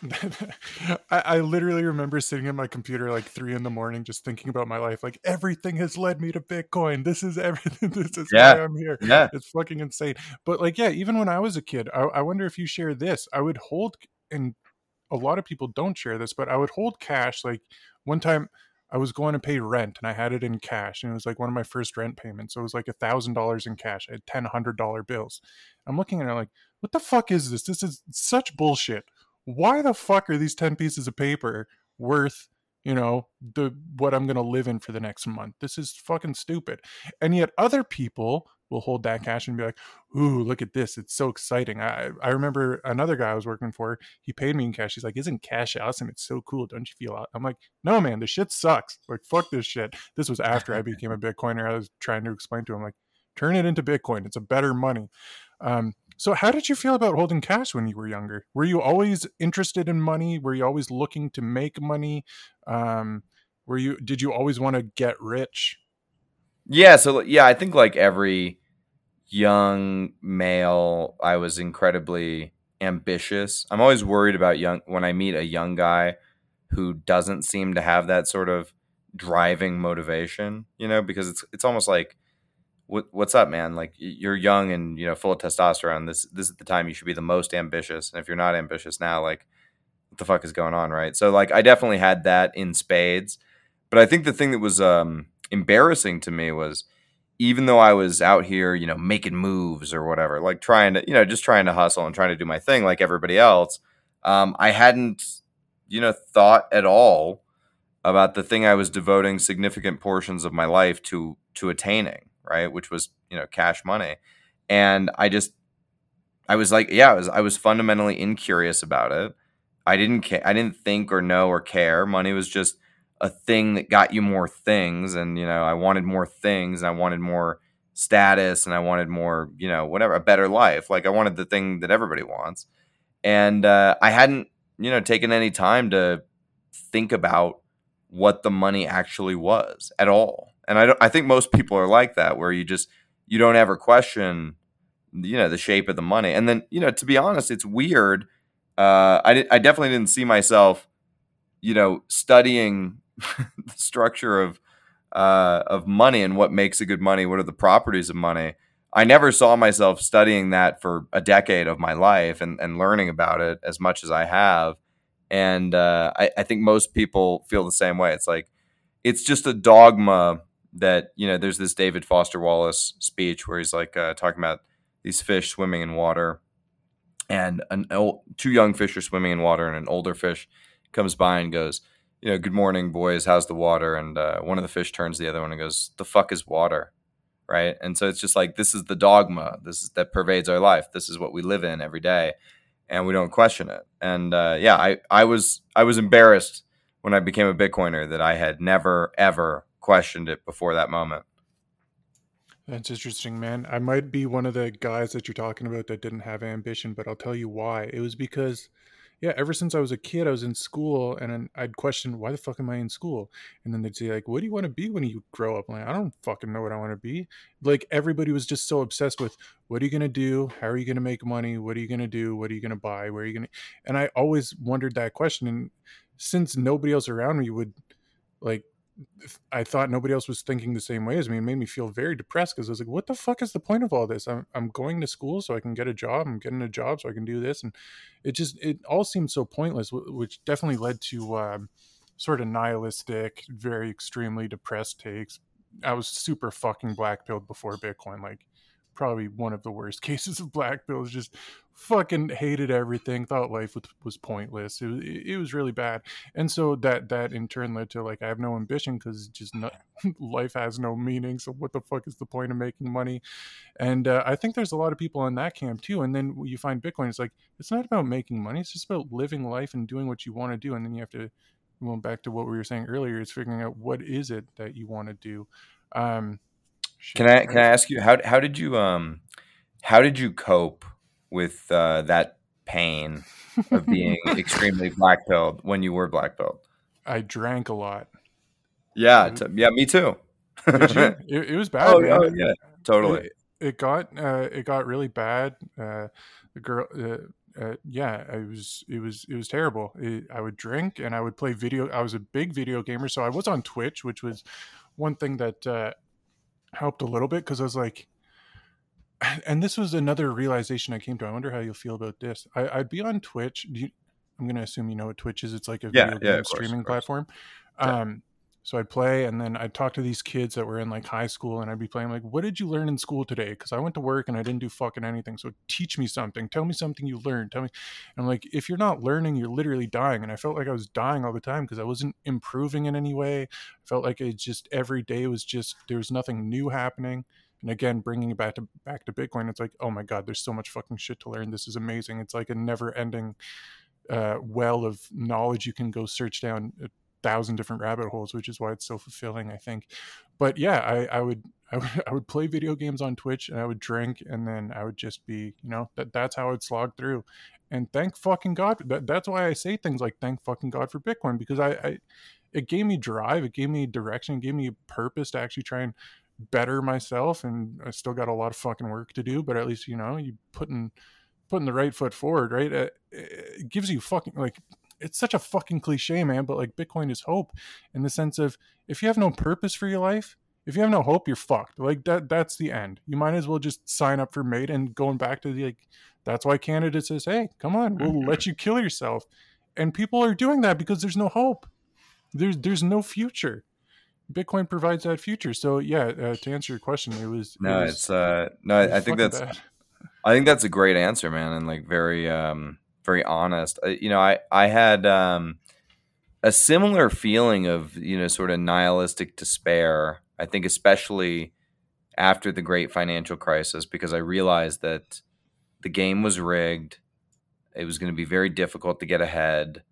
[SPEAKER 1] I, I literally remember sitting at my computer like three in the morning, just thinking about my life. Like, everything has led me to Bitcoin. This is everything. This is
[SPEAKER 2] Yeah.
[SPEAKER 1] why I'm here.
[SPEAKER 2] Yeah.
[SPEAKER 1] It's fucking insane. But like, yeah, even when I was a kid, I, I wonder if you share this. I would hold, and a lot of people don't share this, but I would hold cash. Like one time, I was going to pay rent and I had it in cash, and it was like one of my first rent payments. So it was like a thousand dollars in cash. I had ten hundred dollar bills. I'm looking at it like, what the fuck is this? This is such bullshit. Why the fuck are these ten pieces of paper worth, you know, the what I'm gonna live in for the next month? This is fucking stupid. And yet other people will hold that cash and be like, ooh, look at this. It's so exciting. I I remember another guy I was working for, he paid me in cash. He's like, isn't cash awesome? It's so cool. Don't you feel? I'm like, no, man, the shit sucks. Like, fuck this shit. This was after I became a Bitcoiner. I was trying to explain to him, like, turn it into Bitcoin. It's a better money. Um, so how did you feel about holding cash when you were younger? Were you always interested in money? Were you always looking to make money? Um, were you, did you always want to get rich?
[SPEAKER 2] Yeah. So, yeah, I think like every young male, I was incredibly ambitious. I'm always worried about young when I meet a young guy who doesn't seem to have that sort of driving motivation, you know, because it's it's almost like, what what's up, man? Like, you're young and, you know, full of testosterone. This this is the time you should be the most ambitious. And if you're not ambitious now, like, what the fuck is going on, right? So like I definitely had that in spades. But I think the thing that was um embarrassing to me was, even though I was out here, you know, making moves or whatever, like trying to, you know, just trying to hustle and trying to do my thing like everybody else, um, I hadn't, you know, thought at all about the thing I was devoting significant portions of my life to to attaining, right? Which was, you know, cash money. And I just, I was like, yeah, I was, I was fundamentally incurious about it. I didn't care. I didn't think or know or care. Money was just a thing that got you more things. And, you know, I wanted more things and I wanted more status and I wanted more, you know, whatever, a better life. Like, I wanted the thing that everybody wants. And uh, I hadn't, you know, taken any time to think about what the money actually was at all. And I don't, I think most people are like that, where you just, you don't ever question, you know, the shape of the money. And then, you know, to be honest, it's weird. Uh, I, I definitely didn't see myself, you know, studying the structure of uh, of money and what makes a good money. What are the properties of money? I never saw myself studying that for a decade of my life and, and learning about it as much as I have. And uh, I, I think most people feel the same way. It's like, it's just a dogma that, you know, there's this David Foster Wallace speech where he's like uh, talking about these fish swimming in water, and an old, two young fish are swimming in water, and an older fish comes by and goes, you know, good morning, boys. How's the water? And uh, one of the fish turns to the other one and goes, the fuck is water? Right. And so it's just like, this is the dogma. This is that pervades our life. This is what we live in every day, and we don't question it. And uh, yeah, I, I was I was embarrassed when I became a Bitcoiner that I had never, ever questioned it before that moment.
[SPEAKER 1] That's interesting, man. I might be one of the guys that you're talking about that didn't have ambition, but I'll tell you why. It was because, yeah, ever since I was a kid, I was in school, and then I'd question, why the fuck am I in school? And then they'd say, like, what do you want to be when you grow up? I'm like, I don't fucking know what I want to be. Like, everybody was just so obsessed with, what are you going to do? How are you going to make money? What are you going to do? What are you going to buy? Where are you going to? And I always wondered that question. And since nobody else around me would, like, I thought nobody else was thinking the same way as me. It made me feel very depressed, because I was like, what the fuck is the point of all this? I'm, I'm going to school so I can get a job. I'm getting a job so I can do this. And it just, it all seemed so pointless, which definitely led to um, sort of nihilistic, very extremely depressed takes. I was super fucking black pilled before Bitcoin. Like, probably one of the worst cases of black pills. Just fucking hated everything, thought life was, was pointless. It was, it was really bad. And so that that in turn led to, like, I have no ambition, because just not, life has no meaning. So what the fuck is the point of making money? And uh, I think there's a lot of people in that camp too. And then you find Bitcoin, it's like, it's not about making money. It's just about living life and doing what you want to do. And then you have to, going back to what we were saying earlier, is figuring out what is it that you want to do. Um,
[SPEAKER 2] Can I can I ask you, how how did you um how did you cope with uh, that pain of being extremely black pilled when you were black pilled?
[SPEAKER 1] I drank a lot.
[SPEAKER 2] Yeah, t- yeah, me too.
[SPEAKER 1] Did you? It, it was bad,
[SPEAKER 2] Oh,
[SPEAKER 1] man.
[SPEAKER 2] oh yeah, totally.
[SPEAKER 1] It, it got uh, it got really bad. Uh, the girl, uh, uh, yeah, it was it was it was terrible. It, I would drink and I would play video. I was a big video gamer, so I was on Twitch, which was one thing that uh, helped a little bit, because I was like, and this was another realization I came to. I wonder how you'll feel about this. I, I'd be on Twitch. Do you, I'm going to assume you know what Twitch is. It's like a
[SPEAKER 2] Yeah,
[SPEAKER 1] video
[SPEAKER 2] yeah,
[SPEAKER 1] game
[SPEAKER 2] of course,
[SPEAKER 1] streaming
[SPEAKER 2] of course.
[SPEAKER 1] platform.
[SPEAKER 2] Yeah.
[SPEAKER 1] Um, So I'd play, and then I'd talk to these kids that were in like high school, and I'd be playing like, "What did you learn in school today?" Because I went to work and I didn't do fucking anything. So teach me something. Tell me something you learned. Tell me. And I'm like, if you're not learning, you're literally dying. And I felt like I was dying all the time because I wasn't improving in any way. I felt like it just every day was just there was nothing new happening. And again, bringing it back to back to Bitcoin, it's like, oh my god, there's so much fucking shit to learn. This is amazing. It's like a never-ending uh, well of knowledge you can go search down a thousand different rabbit holes, which is why it's so fulfilling, I think. But yeah, I, I would I would I would play video games on Twitch, and I would drink, and then I would just be, you know, that that's how I'd slog through. And thank fucking God. That, that's why I say things like thank fucking God for Bitcoin, because I, I it gave me drive, it gave me direction, it gave me purpose to actually try and better myself. And I still got a lot of fucking work to do, but at least, you know, you putting putting the right foot forward, right? It, it gives you fucking like it's such a fucking cliche, man, but like Bitcoin is hope in the sense of if you have no purpose for your life, if you have no hope, you're fucked. Like that that's the end. You might as well just sign up for mate and going back to the like that's why Canada says, "Hey, come on, we'll let you kill yourself." And people are doing that because there's no hope. There's there's no future. Bitcoin provides that future. So yeah, uh, to answer your question, it was it
[SPEAKER 2] No,
[SPEAKER 1] was,
[SPEAKER 2] it's uh no,
[SPEAKER 1] it
[SPEAKER 2] I
[SPEAKER 1] was
[SPEAKER 2] I think
[SPEAKER 1] fucking
[SPEAKER 2] that's
[SPEAKER 1] bad.
[SPEAKER 2] I think that's a great answer, man, and like very um very honest. Uh, you know, I I had um a similar feeling of, you know, sort of nihilistic despair. I think especially after the great financial crisis, because I realized that the game was rigged. It was going to be very difficult to get ahead.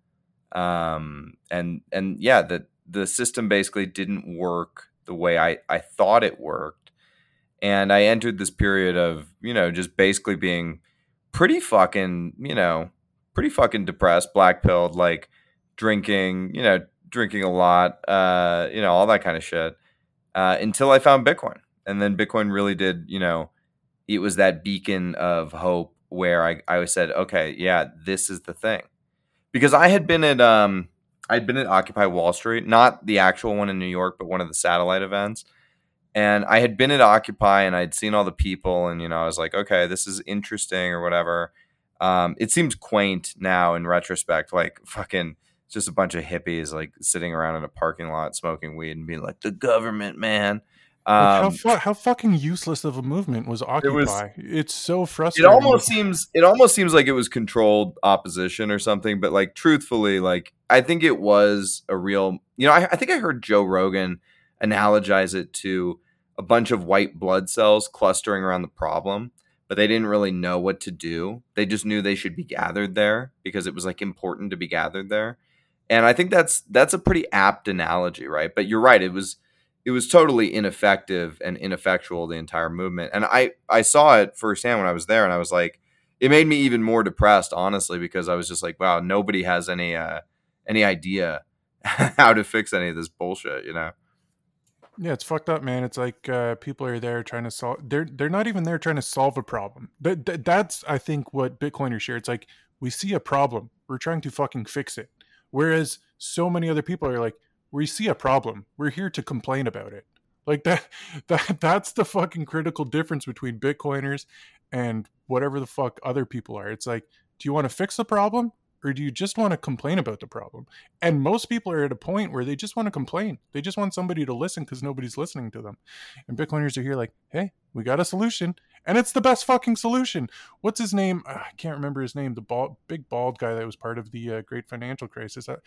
[SPEAKER 2] Um, and and yeah, that the system basically didn't work the way I, I thought it worked. And I entered this period of, you know, just basically being pretty fucking, you know, pretty fucking depressed, black pilled, like drinking, you know, drinking a lot, uh, you know, all that kind of shit, uh, until I found Bitcoin. And then Bitcoin really did, you know, it was that beacon of hope where I, I said, okay, yeah, this is the thing. Because I had been at um I'd been at Occupy Wall Street, not the actual one in New York, but one of the satellite events. And I had been at Occupy and I'd seen all the people, and you know, I was like, okay, this is interesting or whatever. Um, it seems quaint now in retrospect, like fucking just a bunch of hippies like sitting around in a parking lot smoking weed and being like, the government, man.
[SPEAKER 1] Like how
[SPEAKER 2] Um,
[SPEAKER 1] fu- how fucking useless of a movement was
[SPEAKER 2] it was
[SPEAKER 1] Occupy? It's so
[SPEAKER 2] it
[SPEAKER 1] frustrating.
[SPEAKER 2] almost
[SPEAKER 1] Like
[SPEAKER 2] seems it almost seems like it was controlled opposition or something, but like truthfully, like I think it was a real, you know, I, I think I heard Joe Rogan analogize it to a bunch of white blood cells clustering around the problem, but they didn't really know what to do. They just knew they should be gathered there because it was like important to be gathered there. And I think that's that's a pretty apt analogy, right? But you're right, it was it was totally ineffective and ineffectual, the entire movement. And I I saw it firsthand when I was there, and I was like, it made me even more depressed, honestly, because I was just like, wow, nobody has any uh any idea how to fix any of this bullshit, you know.
[SPEAKER 1] yeah, it's fucked up, man. It's like uh, people are there trying to solve. They're they're not even there trying to solve a problem. That, that that's I think what Bitcoiners share. It's like we see a problem, we're trying to fucking fix it. Whereas so many other people are like, we see a problem, we're here to complain about it. Like that that that's the fucking critical difference between Bitcoiners and whatever the fuck other people are. It's like, do you want to fix the problem, or do you just want to complain about the problem? And most people are at a point where they just want to complain. They just want somebody to listen because nobody's listening to them. And Bitcoiners are here like, hey, we got a solution. And it's the best fucking solution. What's his name? Uh, I can't remember his name. The bald, big bald guy that was part of the uh, Great Financial Crisis. I,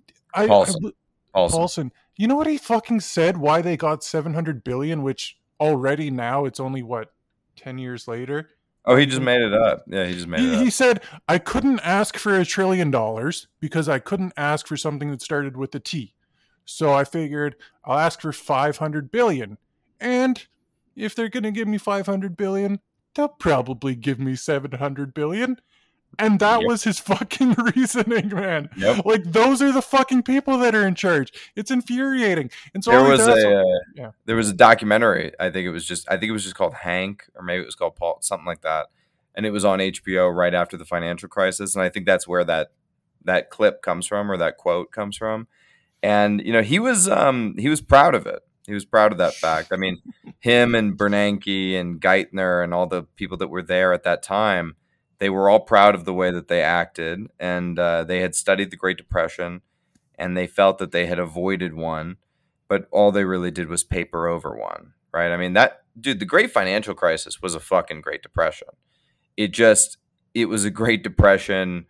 [SPEAKER 1] I, I,
[SPEAKER 2] Paulson. Paulson.
[SPEAKER 1] Paulson. You know what he fucking said? Why they got seven hundred billion, which already now it's only what ten years later.
[SPEAKER 2] Oh, he just made it up. Yeah, he just made it
[SPEAKER 1] He,
[SPEAKER 2] up.
[SPEAKER 1] he said, I couldn't ask for a trillion dollars because I couldn't ask for something that started with a T. So I figured I'll ask for five hundred billion. And if they're going to give me five hundred billion, they'll probably give me seven hundred billion. And that
[SPEAKER 2] Yep.
[SPEAKER 1] was his fucking reasoning, man.
[SPEAKER 2] Yep.
[SPEAKER 1] Like, those are the fucking people that are in charge. It's infuriating. And so
[SPEAKER 2] There
[SPEAKER 1] all he
[SPEAKER 2] was
[SPEAKER 1] does,
[SPEAKER 2] a uh,
[SPEAKER 1] yeah.
[SPEAKER 2] there was a documentary. I think it was just I think it was just called Hank, or maybe it was called Paul, something like that. And it was on H B O right after the financial crisis, and I think that's where that that clip comes from, or that quote comes from. And you know, he was um he was proud of it. He was proud of that fact. I mean, him and Bernanke and Geithner and all the people that were there at that time, they were all proud of the way that they acted, and uh, they had studied the Great Depression, and they felt that they had avoided one. but all they really did was paper over one, right? I mean, that dude, the Great Financial Crisis was a fucking Great Depression. It just it was a Great Depression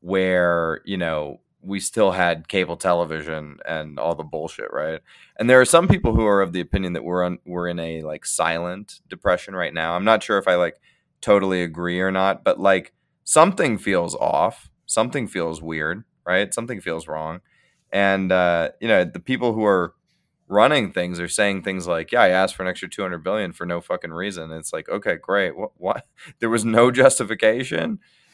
[SPEAKER 2] where, you know, we still had cable television and all the bullshit, right? And there are some people who are of the opinion that we're on we're in a like silent depression right now. I'm not sure if I like totally agree or not, but like something feels off, something feels weird, right? Something feels wrong. And uh, you know, the people who are running things are saying things like, "Yeah, I asked for an extra two hundred billion for no fucking reason." It's like, okay, great. What? What? There was no justification,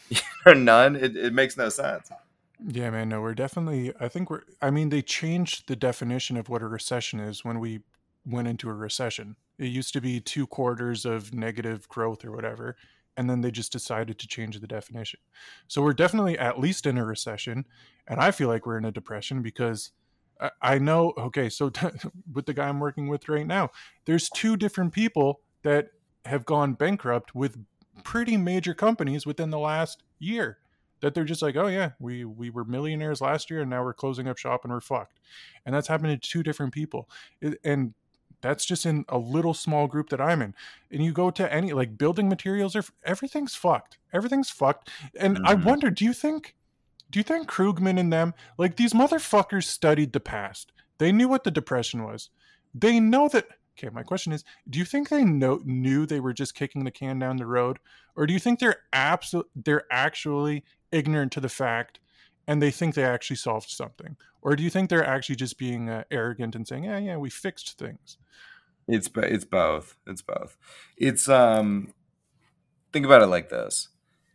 [SPEAKER 2] none. It, it makes no sense.
[SPEAKER 1] Yeah, man, no, we're definitely, I think we're, I mean, they changed the definition of what a recession is when we went into a recession. It used to be two quarters of negative growth or whatever, and then they just decided to change the definition. So we're definitely at least in a recession, and I feel like we're in a depression because I, I know, okay, so t- with the guy I'm working with right now, there's two different people that have gone bankrupt with pretty major companies within the last year, that they're just like, oh yeah, we we were millionaires last year and now we're closing up shop and we're fucked. And that's happened to two different people. It, and that's just in a little small group that I'm in. And you go to any, like, building materials, or everything's fucked. Everything's fucked. And I
[SPEAKER 2] Mm-hmm.
[SPEAKER 1] wonder, do you think do you think Krugman and them, like, these motherfuckers studied the past? They knew what the depression was. They know that. Okay, my question is, do you think they know knew they were just kicking the can down the road, or do you think they're absolute they're actually ignorant to the fact and they think they actually solved something? Or do you think they're actually just being uh, arrogant and saying, yeah, yeah, we fixed things?
[SPEAKER 2] It's it's both. It's both. It's um. Think about it like this: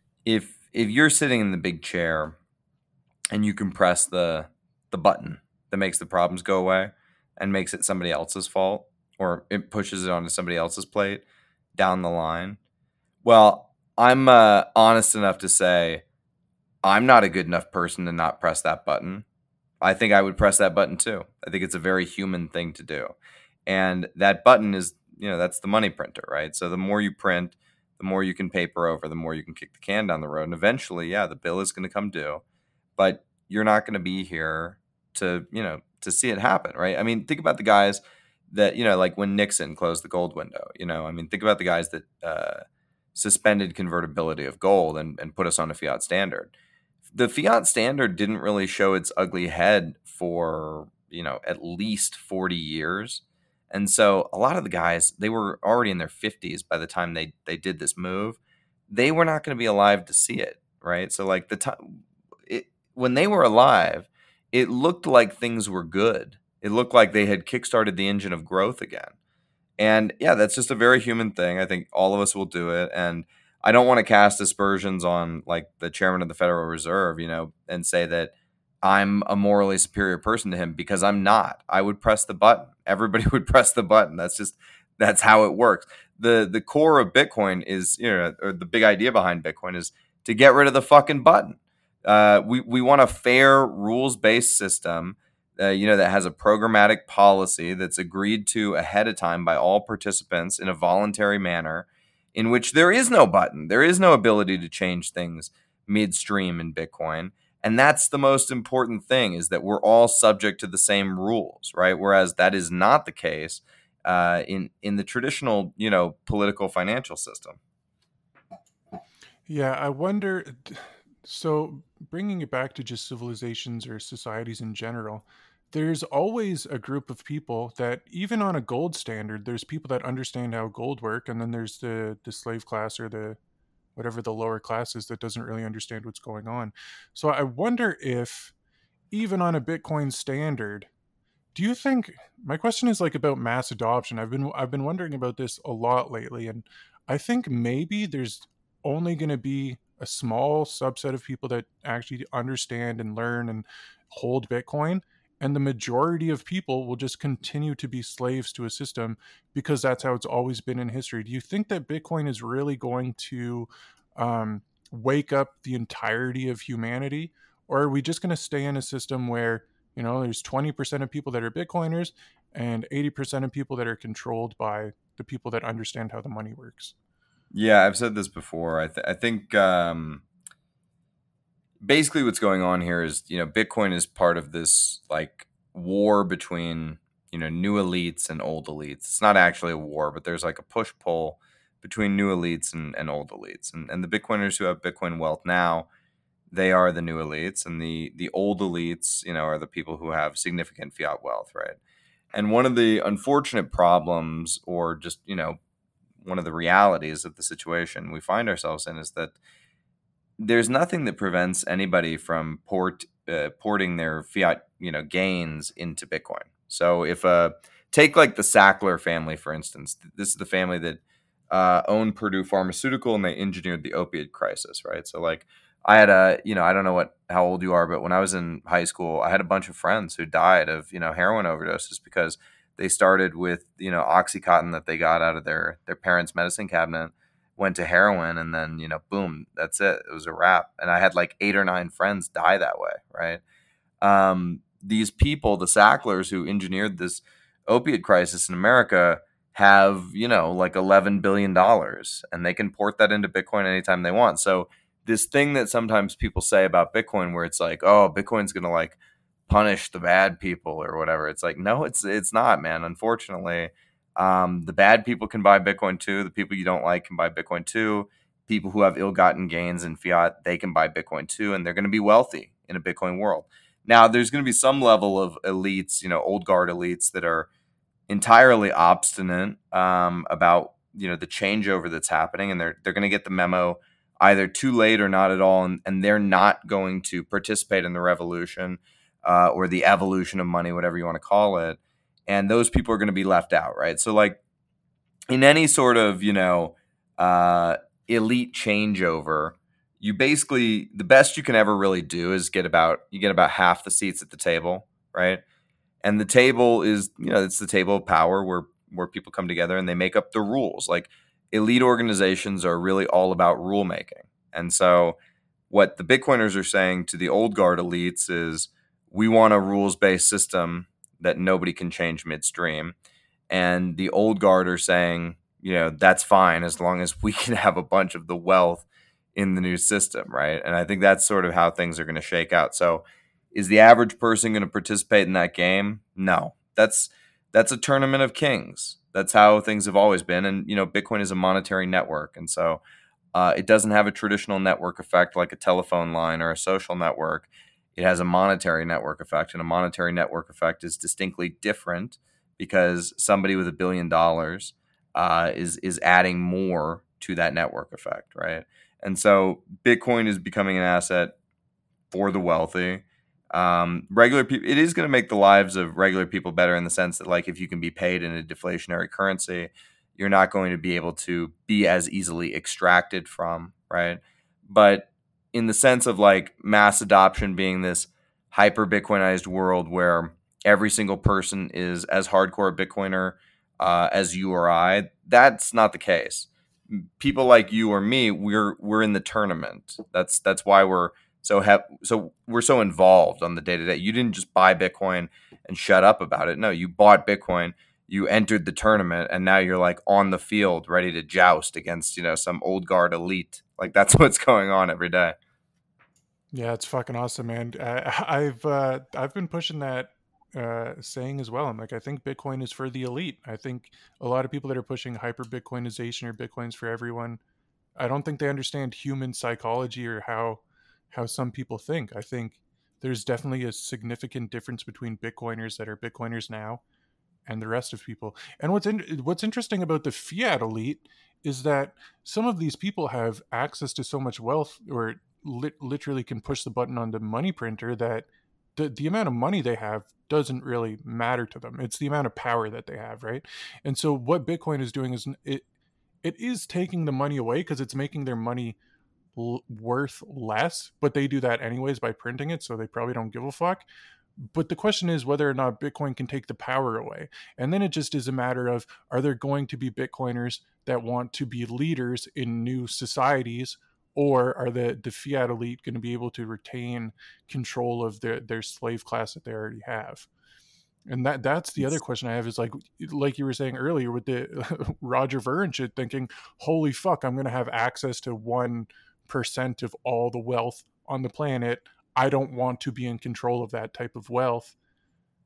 [SPEAKER 2] if if you're sitting in the big chair and you can press the the button that makes the problems go away and makes it somebody else's fault, or it pushes it onto somebody else's plate down the line. Well, I'm uh, honest enough to say I'm not a good enough person to not press that button. I think I would press that button too. I think it's a very human thing to do. And that button is, you know, that's the money printer, right? So the more you print, the more you can paper over, the more you can kick the can down the road. And eventually, yeah, the bill is going to come due, but you're not going to be here to, you know, to see it happen, right? I mean, think about the guys that, you know, like when Nixon closed the gold window, you know, I mean, think about the guys that uh, suspended convertibility of gold and, and put us on a fiat standard. The fiat standard didn't really show its ugly head for, you know, at least forty years. And so a lot of the guys, they were already in their fifties by the time they they did this move. They were not going to be alive to see it, right? So like the time it, when they were alive, it looked like things were good. It looked like they had kickstarted the engine of growth again. And yeah, that's just a very human thing. I think all of us will do it. And I don't want to cast aspersions on like the chairman of the Federal Reserve, you know, and say that I'm a morally superior person to him, because I'm not. I would press the button. Everybody would press the button. That's just that's how it works. The the core of Bitcoin is, you know, or the big idea behind Bitcoin is to get rid of the fucking button. Uh, we we want a fair rules based system, uh, you know, that has a programmatic policy that's agreed to ahead of time by all participants in a voluntary manner, in which there is no button, there is no ability to change things midstream in Bitcoin. And that's the most important thing, is that we're all subject to the same rules, right? Whereas that is not the case uh, in in the traditional, you know, political financial system.
[SPEAKER 1] Yeah, I wonder. So, bringing it back to just civilizations or societies in general, there's always a group of people that, even on a gold standard, there's people that understand how gold work, and then there's the the slave class, or the whatever the lower class is, that doesn't really understand what's going on. So, I wonder if, even on a Bitcoin standard, do you think, my question is like about mass adoption. I've been I've been wondering about this a lot lately, and I think maybe there's only going to be a small subset of people that actually understand and learn and hold Bitcoin, and the majority of people will just continue to be slaves to a system, because that's how it's always been in history. Do you think that Bitcoin is really going to um, wake up the entirety of humanity, or are we just going to stay in a system where, you know, there's twenty percent of people that are Bitcoiners and eighty percent of people that are controlled by the people that understand how the money works?
[SPEAKER 2] Yeah, I've said this before. I, th- I think um, basically what's going on here is, you know, Bitcoin is part of this like war between you know, new elites and old elites. It's not actually a war, but there's like a push pull between new elites and, and old elites. And, and the Bitcoiners who have Bitcoin wealth now, they are the new elites, and the the old elites, you know, are the people who have significant fiat wealth, right? And one of the unfortunate problems, or just, you know, one of the realities of the situation we find ourselves in, is that there's nothing that prevents anybody from port uh, porting their fiat, you know, gains into Bitcoin. So if uh take like the Sackler family, for instance. This is the family that uh, owned Purdue Pharmaceutical, and they engineered the opioid crisis, right? So like I had a, you know, I don't know what how old you are, but when I was in high school, I had a bunch of friends who died of, you know, heroin overdoses because they started with, you know, Oxycontin that they got out of their their parents' medicine cabinet, went to heroin, and then, you know, boom, that's it. It was a wrap. And I had like eight or nine friends die that way, right? Um, these people, the Sacklers who engineered this opiate crisis in America, have, you know, like eleven billion dollars, and they can port that into Bitcoin anytime they want. So this thing that sometimes people say about Bitcoin, where it's like, oh, Bitcoin's going to like punish the bad people or whatever. It's like, no, it's it's not, man. Unfortunately, um, the bad people can buy Bitcoin too. The people you don't like can buy Bitcoin too. People who have ill-gotten gains in fiat, they can buy Bitcoin too, and they're going to be wealthy in a Bitcoin world. Now, there's going to be some level of elites, you know, old guard elites that are entirely obstinate um, about, you know, the changeover that's happening, and they're they're going to get the memo either too late or not at all, and, and they're not going to participate in the revolution uh, or the evolution of money, whatever you want to call it. And those people are going to be left out, right? So, like in any sort of, you know, uh, elite changeover, you basically, the best you can ever really do is get about you get about half the seats at the table, right? And the table is, you know, it's the table of power where where people come together and they make up the rules. Like elite organizations are really all about rule making. And so what the Bitcoiners are saying to the old guard elites is, we want a rules-based system that nobody can change midstream. And the old guard are saying, you know, that's fine as long as we can have a bunch of the wealth in the new system, right? And I think that's sort of how things are going to shake out. So is the average person going to participate in that game? No. That's that's a tournament of kings. That's how things have always been. And, you know, Bitcoin is a monetary network. And so uh, it doesn't have a traditional network effect like a telephone line or a social network. It has a monetary network effect. And a monetary network effect is distinctly different because somebody with a billion dollars uh, is is adding more to that network effect, right? And so Bitcoin is becoming an asset for the wealthy. Um, regular people, it is going to make the lives of regular people better in the sense that, like, if you can be paid in a deflationary currency, you're not going to be able to be as easily extracted from, right? But in the sense of like mass adoption being this hyper Bitcoinized world where every single person is as hardcore a Bitcoiner uh, as you or I, that's not the case. People like you or me, we're we're in the tournament. That's that's why we're so have so we're so involved on the day to day. You didn't just buy Bitcoin and shut up about it. No, you bought Bitcoin, you entered the tournament, and now you're like on the field ready to joust against, you know, some old guard elite. Like that's what's going on every day.
[SPEAKER 1] Yeah, it's fucking awesome, man. I, I've uh, I've been pushing that uh, saying as well. I'm like, I think Bitcoin is for the elite. I think a lot of people that are pushing hyper Bitcoinization or Bitcoin's for everyone, I don't think they understand human psychology or how how some people think. I think there's definitely a significant difference between Bitcoiners that are Bitcoiners now and the rest of people. And what's in, what's interesting about the fiat elite is that some of these people have access to so much wealth, or lit, literally can push the button on the money printer, that the, the amount of money they have doesn't really matter to them. It's the amount of power that they have, right? And so what Bitcoin is doing is it it is taking the money away because it's making their money l- worth less, but they do that anyways by printing it, so they probably don't give a fuck. But the question is whether or not Bitcoin can take the power away. And then it just is a matter of, are there going to be Bitcoiners that want to be leaders in new societies, or are the, the fiat elite going to be able to retain control of their, their slave class that they already have? And that that's the other question I have is like, like you were saying earlier with the Roger Ver and shit, thinking, holy fuck, I'm going to have access to one percent of all the wealth on the planet. I don't want to be in control of that type of wealth.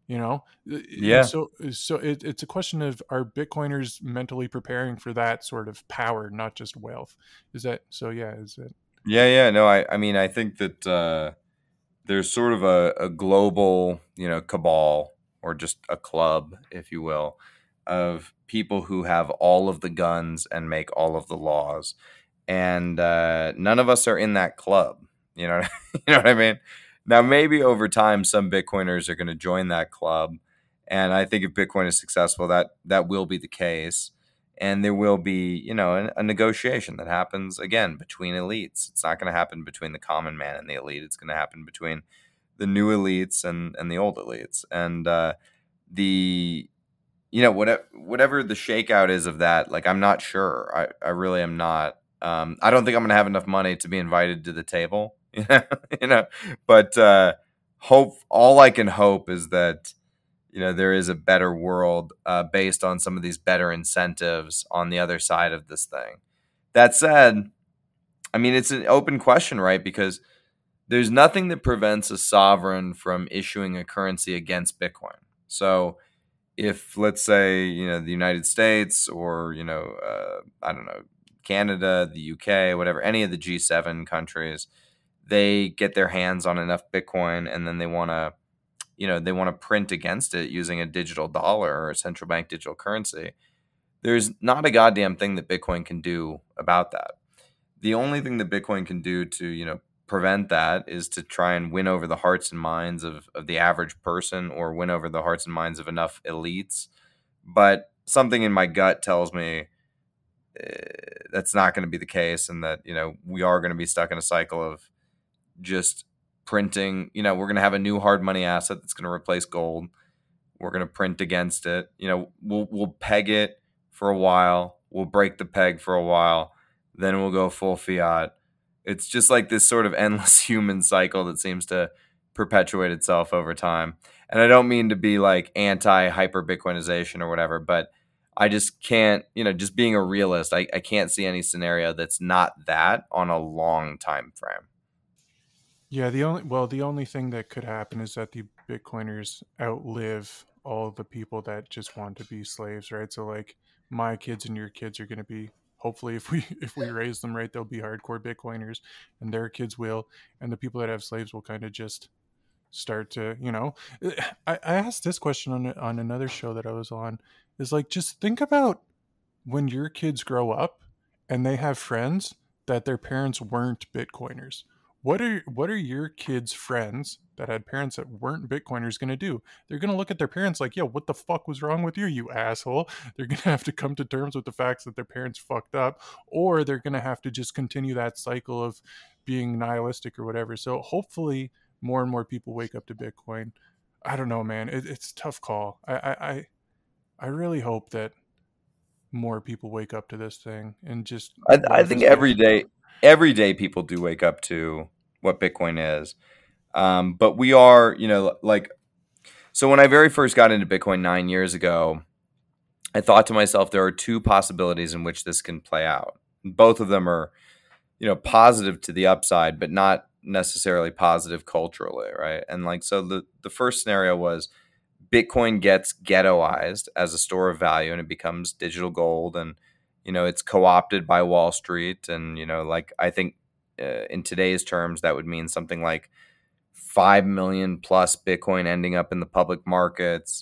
[SPEAKER 1] you know. And
[SPEAKER 2] Yeah.
[SPEAKER 1] so so it, it's a question of, are Bitcoiners mentally preparing for that sort of power, not just wealth? Is that so? Yeah, is it?
[SPEAKER 2] Yeah, yeah. No, I, I mean, I think that uh, there's sort of a, a global, you know, cabal or just a club, if you will, of people who have all of the guns and make all of the laws, and uh, none of us are in that club. You know, you know what I mean? Now, maybe over time, some Bitcoiners are going to join that club, and I think if Bitcoin is successful, that that will be the case, and there will be, you know, a, a negotiation that happens again between elites. It's not going to happen between the common man and the elite. It's going to happen between the new elites and and the old elites, and uh, the you know, whatever whatever the shakeout is of that, like, I'm not sure. I, I really am not. Um, I don't think I'm gonna have enough money to be invited to the table. You know, you know. But uh, hope all I can hope is that, you know, there is a better world uh, based on some of these better incentives on the other side of this thing. That said, I mean, it's an open question, right? Because there's nothing that prevents a sovereign from issuing a currency against Bitcoin. So if, let's say, you know, the United States or, you know, uh, I don't know, Canada, the U K, whatever, any of the G seven countries, they get their hands on enough Bitcoin and then they want to, you know, they want to print against it using a digital dollar or a central bank digital currency. There's not a goddamn thing that Bitcoin can do about that. The only thing that Bitcoin can do to, you know, prevent that is to try and win over the hearts and minds of, of the average person, or win over the hearts and minds of enough elites. But something in my gut tells me uh, that's not going to be the case, and that, you know, we are going to be stuck in a cycle of just printing. You know, we're going to have a new hard money asset that's going to replace gold. We're going to print against it. You know, we'll we'll peg it for a while. We'll break the peg for a while. Then we'll go full fiat. It's just like this sort of endless human cycle that seems to perpetuate itself over time. And I don't mean to be like anti hyper Bitcoinization or whatever, but I just can't, you know, just being a realist, I, I can't see any scenario that's not that on a long time frame.
[SPEAKER 1] Yeah, the only well, the only thing that could happen is that the Bitcoiners outlive all the people that just want to be slaves, right? So like my kids and your kids are going to be, hopefully, if we if we raise them right, they'll be hardcore Bitcoiners, and their kids will, and the people that have slaves will kind of just start to, you know. I, I asked this question on on another show that I was on. Is like, just think about when your kids grow up and they have friends that their parents weren't Bitcoiners. What are what are your kids' friends that had parents that weren't Bitcoiners going to do? They're going to look at their parents like, "Yo, what the fuck was wrong with you, you asshole?" They're going to have to come to terms with the facts that their parents fucked up, or they're going to have to just continue that cycle of being nihilistic or whatever. So hopefully, more and more people wake up to Bitcoin. I don't know, man. It, it's a tough call. I, I I I really hope that more people wake up to this thing and just
[SPEAKER 2] I, I
[SPEAKER 1] life
[SPEAKER 2] think
[SPEAKER 1] is good.
[SPEAKER 2] every day, every day people do wake up to what Bitcoin is. Um, but we are, you know, like, so when I very first got into Bitcoin nine years ago, I thought to myself, there are two possibilities in which this can play out. Both of them are, you know, positive to the upside, but not necessarily positive culturally, right? And like, so the the first scenario was Bitcoin gets ghettoized as a store of value and it becomes digital gold, and, you know, it's co-opted by Wall Street, and, you know, like, I think uh, in today's terms that would mean something like five million plus Bitcoin ending up in the public markets.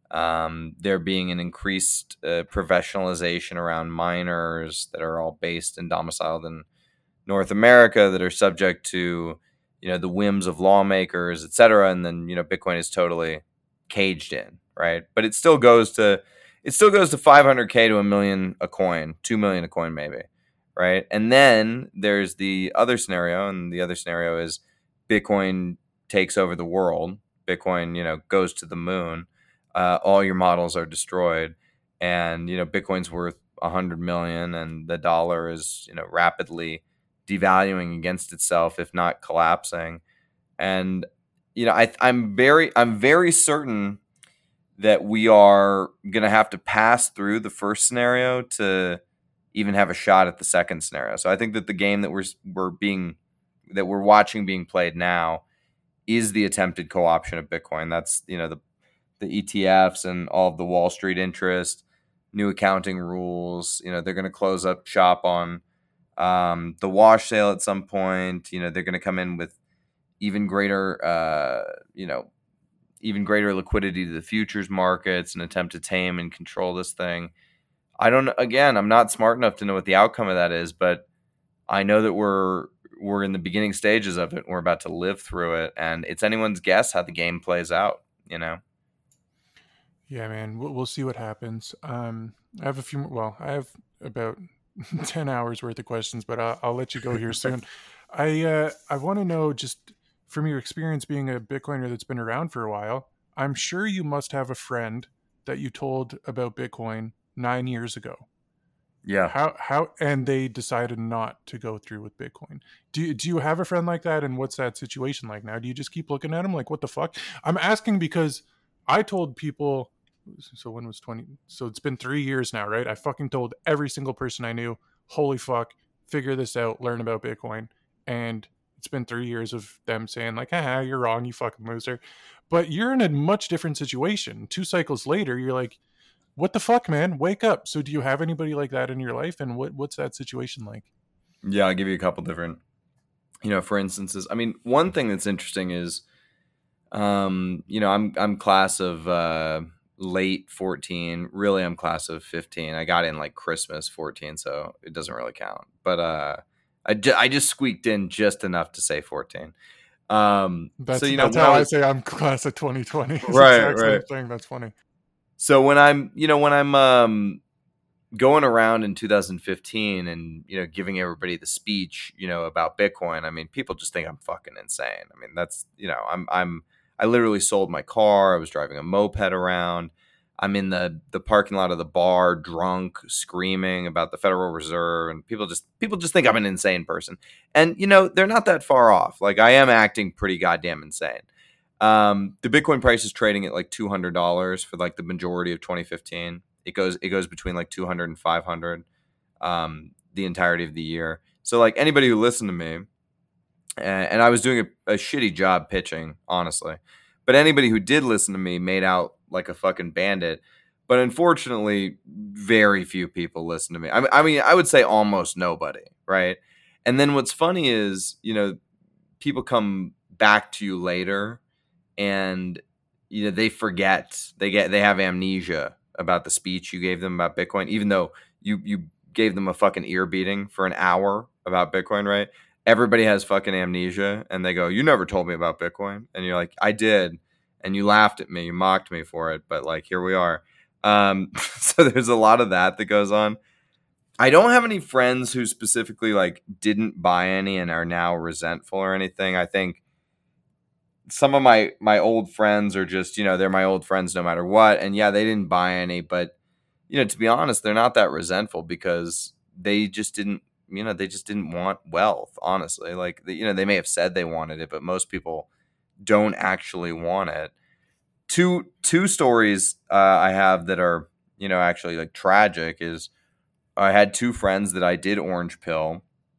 [SPEAKER 2] Um, there being an increased uh, professionalization around miners that are all based and domiciled in North America, that are subject to, you know, the whims of lawmakers, et cetera. And then, you know, Bitcoin is totally caged in, right? But it still goes to it still goes to five hundred K to a million a coin, two million a coin maybe, right? And then there's the other scenario, and the other scenario is Bitcoin takes over the world. Bitcoin, you know, goes to the moon. Uh, all your models are destroyed, and, you know, Bitcoin's worth a hundred million, and the dollar is, you know, rapidly devaluing against itself, if not collapsing. And, you know, I, I'm very, I'm very certain that we are going to have to pass through the first scenario to even have a shot at the second scenario. So I think that the game that we're we're being that we're watching being played now is the attempted co-option of Bitcoin. That's, you know, the the E T Fs and all of the Wall Street interest, new accounting rules. You know, they're going to close up shop on um, the wash sale at some point. You know, they're going to come in with even greater, uh, you know, even greater liquidity to the futures markets and attempt to tame and control this thing. I don't, again, I'm not smart enough to know what the outcome of that is, but I know that we're, we're in the beginning stages of it. We're about to live through it, and it's anyone's guess how the game plays out, you know?
[SPEAKER 1] Yeah, man, we'll, we'll see what happens. Um, I have a few, well, I have about ten hours worth of questions, but I'll, I'll let you go here soon. I, uh, I want to know, just from your experience being a Bitcoiner that's been around for a while, I'm sure you must have a friend that you told about Bitcoin nine years ago.
[SPEAKER 2] Yeah.
[SPEAKER 1] How how and they decided not to go through with Bitcoin. Do you, do you have a friend like that, and what's that situation like now? Do you just keep looking at them like, what the fuck? I'm asking because I told people, so when was twenty, so it's been three years now, right? I fucking told every single person I knew, holy fuck, figure this out, learn about Bitcoin. And it's been three years of them saying like, ah, you're wrong, you fucking loser. But you're in a much different situation. Two cycles later, you're like, what the fuck, man? Wake up. So do you have anybody like that in your life? And what what's that situation like?
[SPEAKER 2] Yeah, I'll give you a couple different, you know, for instances. I mean, one thing that's interesting is, um, you know, I'm I'm class of uh, late fourteen. Really, I'm class of fifteen. I got in like Christmas fourteen, so it doesn't really count. But uh, I, ju- I just squeaked in just enough to say fourteen. Um,
[SPEAKER 1] That's
[SPEAKER 2] so, you know,
[SPEAKER 1] that's
[SPEAKER 2] when
[SPEAKER 1] how
[SPEAKER 2] I
[SPEAKER 1] I
[SPEAKER 2] was,
[SPEAKER 1] say I'm class of twenty twenty. It's the
[SPEAKER 2] right,
[SPEAKER 1] exact same
[SPEAKER 2] right.
[SPEAKER 1] thing. That's funny.
[SPEAKER 2] So when I'm, you know, when I'm um, going around in two thousand fifteen and, you know, giving everybody the speech, you know, about Bitcoin, I mean, people just think I'm fucking insane. I mean, that's, you know, I'm, I'm, I literally sold my car. I was driving a moped around. I'm in the, the parking lot of the bar, drunk, screaming about the Federal Reserve. And people just, people just think I'm an insane person. And, you know, they're not that far off. Like, I am acting pretty goddamn insane. Um, the Bitcoin price is trading at like two hundred dollars for like the majority of twenty fifteen. It goes it goes between like two hundred and five hundred um, the entirety of the year. So like anybody who listened to me, and, and I was doing a, a shitty job pitching, honestly, but anybody who did listen to me made out like a fucking bandit. But unfortunately, very few people listen to me. I, I mean, I would say almost nobody, right? And then what's funny is, you know, people come back to you later and you know they forget, they get they have amnesia about the speech you gave them about Bitcoin, even though you you gave them a fucking ear beating for an hour about Bitcoin, right? Everybody has fucking amnesia, and they go, "You never told me about Bitcoin," and you're like, "I did," and you laughed at me, you mocked me for it, but like here we are. Um, so there's a lot of that that goes on. I don't have any friends who specifically like didn't buy any and are now resentful or anything. I think some of my my old friends are just, you know, they're my old friends no matter what, and yeah, they didn't buy any, but you know, to be honest, they're not that resentful because they just didn't, you know, they just didn't want wealth, honestly. Like, you know, they may have said they wanted it, but most people don't actually want it. Two two stories uh, I have that are, you know, actually like tragic is I had two friends that I did orange pill,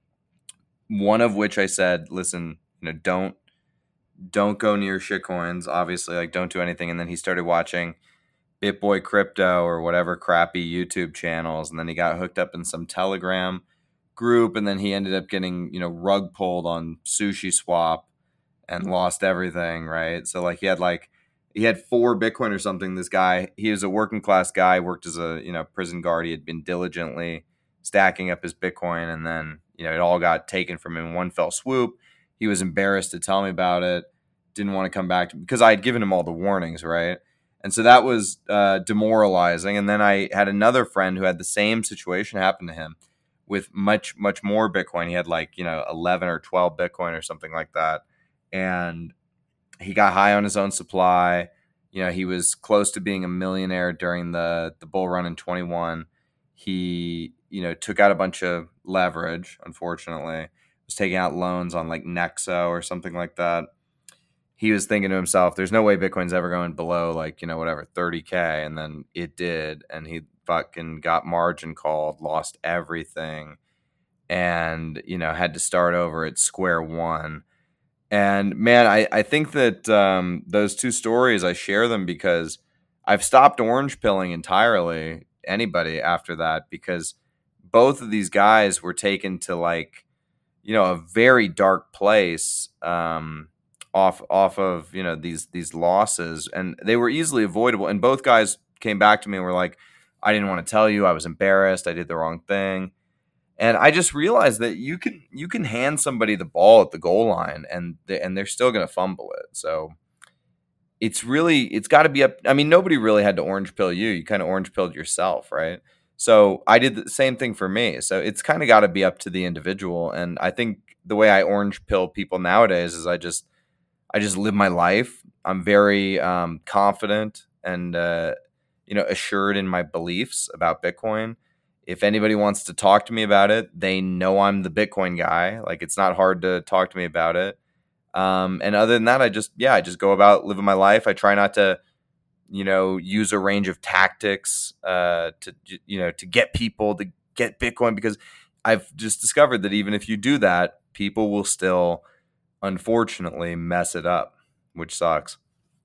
[SPEAKER 2] one of which I said, listen, you know, don't don't go near shitcoins, obviously, like don't do anything. And then he started watching BitBoy Crypto or whatever crappy YouTube channels, and then he got hooked up in some Telegram group, and then he ended up getting, you know, rug pulled on Sushi Swap and lost everything, right? So like he had like he had four Bitcoin or something. This guy, he was a working class guy, worked as a, you know, prison guard. He had been diligently stacking up his Bitcoin, and then, you know, it all got taken from him in one fell swoop. He was embarrassed to tell me about it, didn't want to come back to, because I had given him all the warnings, right? And so that was uh, demoralizing. And then I had another friend who had the same situation happen to him with much, much more Bitcoin. He had like, you know, eleven or twelve Bitcoin or something like that. And he got high on his own supply. You know, he was close to being a millionaire during the, the bull run in twenty-one. He, you know, took out a bunch of leverage, unfortunately. Was taking out loans on like Nexo or something like that. He was thinking to himself, there's no way Bitcoin's ever going below like, you know, whatever, thirty K. And then it did. And he fucking got margin called, lost everything, and, you know, had to start over at square one. And man, I, I think that um, those two stories, I share them because I've stopped orange pilling entirely anybody after that, because both of these guys were taken to like, you know, a very dark place, um, off off of, you know, these these losses, and they were easily avoidable. And both guys came back to me and were like, I didn't want to tell you, I was embarrassed, I did the wrong thing. And I just realized that you can you can hand somebody the ball at the goal line, and they, and they're still going to fumble it. So it's really it's got to be up. I mean, nobody really had to orange pill you. You kind of orange pilled yourself, right? So I did the same thing for me. So it's kind of got to be up to the individual. And I think the way I orange pill people nowadays is I just I just live my life. I'm very um, confident and uh, you know assured in my beliefs about Bitcoin. If anybody wants to talk to me about it, they know I'm the Bitcoin guy. Like, it's not hard to talk to me about it. Um, and other than that, I just, yeah, I just go about living my life. I try not to, you know, use a range of tactics uh, to, you know, to get people to get Bitcoin, because I've just discovered that even if you do that, people will still, unfortunately, mess it up, which sucks.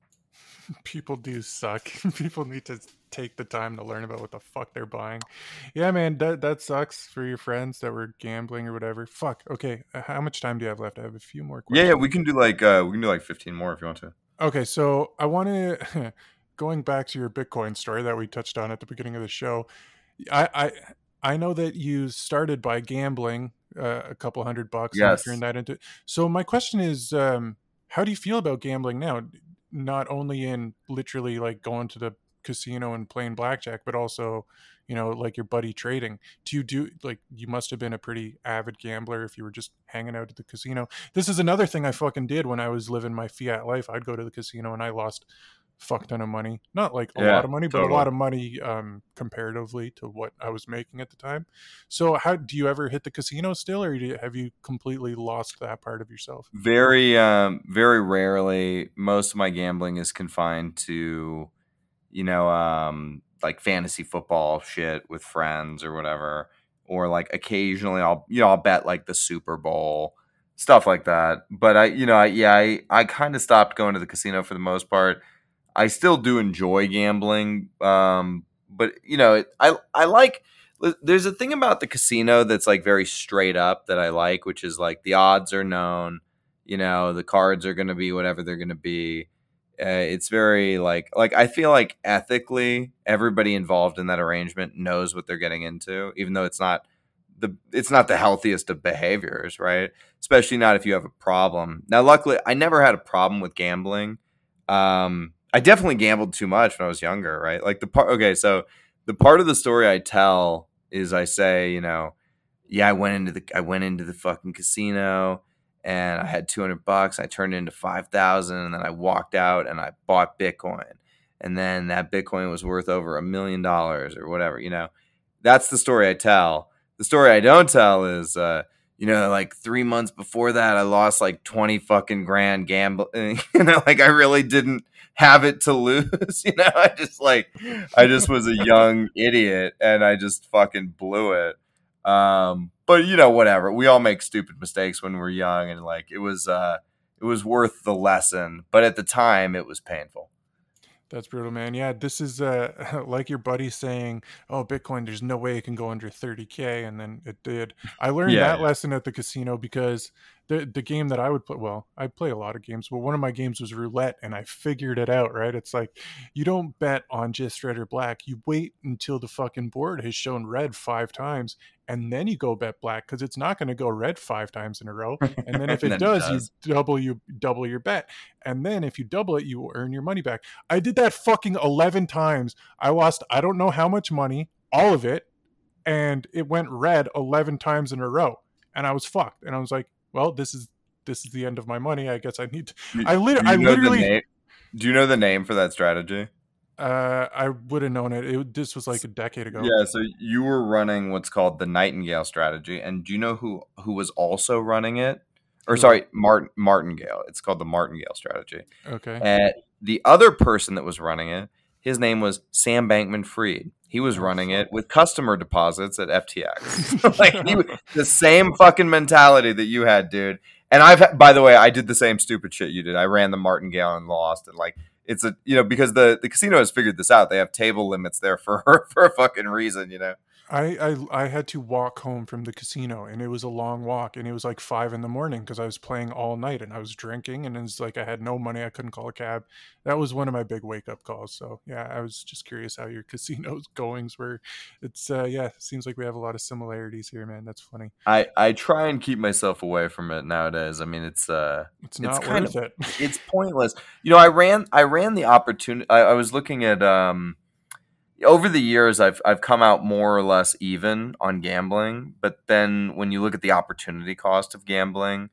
[SPEAKER 1] People do suck. People need to take the time to learn about what the fuck they're buying. Yeah, man, that that sucks for your friends that were gambling or whatever. Fuck. Okay, uh, how much time do you have left? I have a few more
[SPEAKER 2] Yeah,
[SPEAKER 1] questions.
[SPEAKER 2] yeah, we can do like uh, we can do like fifteen more if you want to.
[SPEAKER 1] Okay, so I want to going back to your Bitcoin story that we touched on at the beginning of the show. I I, I know that you started by gambling uh, a couple hundred bucks and you turned
[SPEAKER 2] Yes.
[SPEAKER 1] that into. So my question is, um, how do you feel about gambling now? Not only in literally like going to the casino and playing blackjack, but also, you know, like your buddy trading. Do you do like you must have been a pretty avid gambler if you were just hanging out at the casino? This is another thing I fucking did when I was living my fiat life. I'd go to the casino and I lost fuck ton of money. Not like a
[SPEAKER 2] Yeah,
[SPEAKER 1] lot of money, but a
[SPEAKER 2] totally.
[SPEAKER 1] lot of money um, comparatively to what I was making at the time. So, how do you ever hit the casino still, or do you, have you completely lost that part of yourself?
[SPEAKER 2] Very, um, very rarely. Most of my gambling is confined to, you know, um, like fantasy football shit with friends or whatever, or like occasionally I'll, you know, I'll bet like the Super Bowl, stuff like that. But I, you know, I, yeah, I, I kind of stopped going to the casino for the most part. I still do enjoy gambling, um, but you know, it, I, I like. There's a thing about the casino that's like very straight up that I like, which is like the odds are known. You know, the cards are going to be whatever they're going to be. Uh, it's very like like I feel like ethically everybody involved in that arrangement knows what they're getting into, even though it's not the it's not the healthiest of behaviors, right? Especially not if you have a problem. Now, luckily, I never had a problem with gambling. Um, I definitely gambled too much when I was younger, right? Like the part. Okay, so the part of the story I tell is I say, you know, yeah, I went into the I went into the fucking casino and I had two hundred bucks. I turned it into five thousand, and then I walked out and I bought Bitcoin. And then that Bitcoin was worth over a million dollars or whatever, you know. That's the story I tell. The story I don't tell is, uh, you know, like three months before that, I lost like twenty fucking grand gambling. You know, like I really didn't have it to lose. You know, I just like, I just was a young idiot and I just fucking blew it. Um, but you know, whatever. We all make stupid mistakes when we're young, and like it was, uh, it was worth the lesson. But at the time, it was painful.
[SPEAKER 1] That's brutal, man. Yeah, this is uh, like your buddy saying, "Oh, Bitcoin, there's no way it can go under thirty K," and then it did. I learned
[SPEAKER 2] Yeah,
[SPEAKER 1] that
[SPEAKER 2] yeah.
[SPEAKER 1] lesson at the casino because the the game that I would play, well, I play a lot of games, but one of my games was roulette, and I figured it out. Right? It's like you don't bet on just red or black. You wait until the fucking board has shown red five times, and then you go bet black because it's not going to go red five times in a row. And then if
[SPEAKER 2] And
[SPEAKER 1] it
[SPEAKER 2] then it
[SPEAKER 1] does, you
[SPEAKER 2] does.
[SPEAKER 1] double you double your bet, and then if you double it, you earn your money back. I did that fucking eleven times. I lost, I don't know how much money, all of it, and it went red eleven times in a row. And I was fucked. And I was like, well, this is this is the end of my money. I guess I need to
[SPEAKER 2] Do,
[SPEAKER 1] I lit
[SPEAKER 2] do
[SPEAKER 1] I
[SPEAKER 2] you know the
[SPEAKER 1] literally
[SPEAKER 2] name? Do you know the name for that strategy?
[SPEAKER 1] uh I would have known it. it. This was like a decade ago.
[SPEAKER 2] Yeah, so you were running what's called the Nightingale strategy, and do you know who who was also running it? Or
[SPEAKER 1] Who?
[SPEAKER 2] sorry, Martin Martingale. It's called the Martingale strategy.
[SPEAKER 1] Okay.
[SPEAKER 2] And the other person that was running it, his name was Sam Bankman-Fried. He was
[SPEAKER 1] Oh
[SPEAKER 2] running
[SPEAKER 1] fuck.
[SPEAKER 2] it with customer deposits at F T X. Like he, the same fucking mentality that you had, dude. And I've, by the way, I did the same stupid shit you did. I ran the Martingale and lost, and like it's a you know because the the casino has figured this out. They have table limits there for for a fucking reason, you know.
[SPEAKER 1] I, I I had to walk home from the casino, and it was a long walk, and it was like five in the morning because I was playing all night and I was drinking, and it's like I had no money, I couldn't call a cab. That was one of my big wake up calls. So yeah, I was just curious how your casino's goings were. It's uh yeah, it seems like we have a lot of similarities here, man. That's funny.
[SPEAKER 2] I I try and keep myself away from it nowadays. I mean, it's uh,
[SPEAKER 1] It's
[SPEAKER 2] it's
[SPEAKER 1] not
[SPEAKER 2] kind
[SPEAKER 1] worth
[SPEAKER 2] of
[SPEAKER 1] it.
[SPEAKER 2] it's pointless. You know, I ran I ran the opportunity. I, I was looking at um over the years, I've I've come out more or less even on gambling. But then when you look at the opportunity cost of gambling,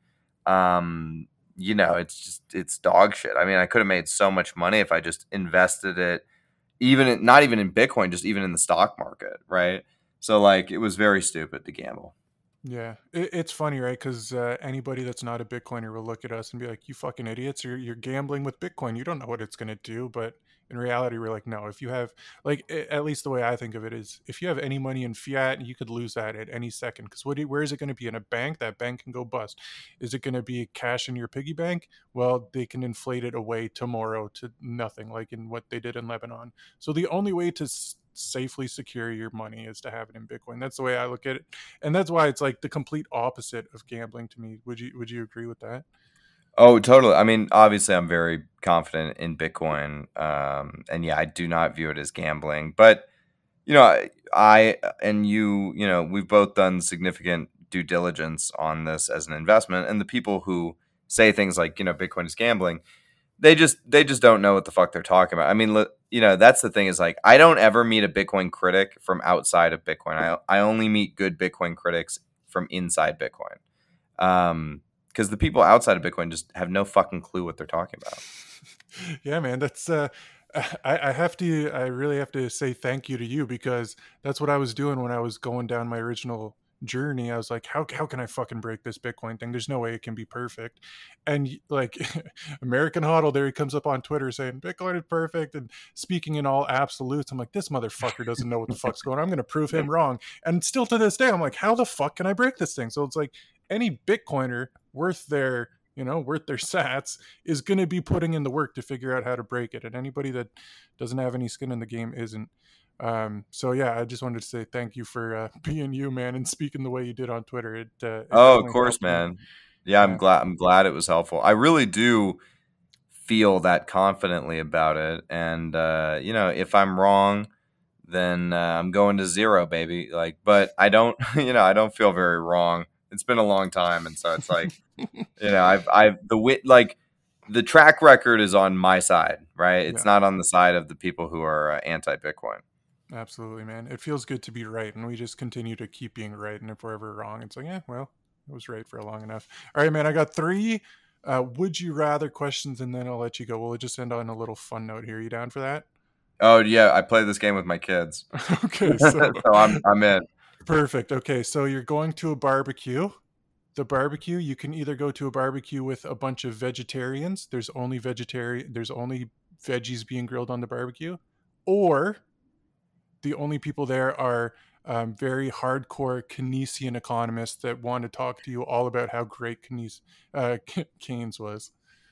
[SPEAKER 2] um, you know, it's just it's dog shit. I mean, I could have made so much money if I just invested it, even in, not even in Bitcoin, just even in the stock market, right? So like, it was very stupid to gamble.
[SPEAKER 1] Yeah, it, it's funny, right? Because uh, anybody that's not a Bitcoiner will look at us and be like, "You fucking idiots! You're you're gambling with Bitcoin. You don't know what it's gonna do." But in reality, we're like, no. If you have, like, a- at least the way I think of it is, if you have any money in fiat, you could lose that at any second. Because what? do- Where is it going to be in a bank? That bank can go bust. Is it going to be cash in your piggy bank? Well, they can inflate it away tomorrow to nothing, like in what they did in Lebanon. So the only way to s- safely secure your money is to have it in Bitcoin. That's the way I look at it, and that's why it's like the complete opposite of gambling to me. Would you Would you agree with that?
[SPEAKER 2] Oh, totally. I mean, obviously, I'm very confident in Bitcoin, um, and yeah, I do not view it as gambling. But you know, I, I and you, you know, we've both done significant due diligence on this as an investment, and the people who say things like, you know, Bitcoin is gambling, they just they just don't know what the fuck they're talking about. I mean, look, you know, that's the thing is like I don't ever meet a Bitcoin critic from outside of Bitcoin. I I only meet good Bitcoin critics from inside Bitcoin. Um, because the people outside of Bitcoin just have no fucking clue what they're talking about.
[SPEAKER 1] Yeah, man, that's uh I, I have to I really have to say thank you to you, because that's what I was doing when I was going down my original journey. I was like, how how can I fucking break this Bitcoin thing? There's no way it can be perfect. And y- like American Hodl, there he comes up on Twitter saying Bitcoin is perfect and speaking in all absolutes. I'm like, this motherfucker doesn't know what the fuck's going on. I'm gonna prove him wrong. And still to this day, I'm like, how the fuck can I break this thing? So it's like any Bitcoiner worth their you know worth their sats is going to be putting in the work to figure out how to break it, and anybody that doesn't have any skin in the game isn't. Um, so yeah, I just wanted to say thank you for uh, being you, man, and speaking the way you did on Twitter. It uh, it
[SPEAKER 2] Oh, of
[SPEAKER 1] definitely
[SPEAKER 2] course,
[SPEAKER 1] helped me.
[SPEAKER 2] man. Yeah, I'm
[SPEAKER 1] Yeah.
[SPEAKER 2] glad. I'm glad it was helpful. I really do feel that confidently about it, and uh, you know, if I'm wrong, then uh, I'm going to zero, baby. Like, but I don't, you know, I don't feel very wrong. It's been a long time, and so it's like, you know, I've, I've the wit, like, the track record is on my side, right? It's
[SPEAKER 1] Yeah,
[SPEAKER 2] not on the side of the people who are uh, anti-Bitcoin.
[SPEAKER 1] absolutely, man. It feels good to be right, and we just continue to keep being right. And if we're ever wrong, it's like, yeah, well, I was right for long enough. All right, man. I got three uh, would you rather questions, and then I'll let you go. We'll just end on a little fun note here. You down for that?
[SPEAKER 2] Oh yeah, I play this game with my kids,
[SPEAKER 1] Okay, so
[SPEAKER 2] so I'm I'm in.
[SPEAKER 1] perfect. Okay, so you're going to a barbecue. The barbecue, you can either go to a barbecue with a bunch of vegetarians. There's only vegetarian. There's only veggies being grilled on the barbecue, or the only people there are um, very hardcore Keynesian economists that want to talk to you all about how great Keynes, uh, Keynes was.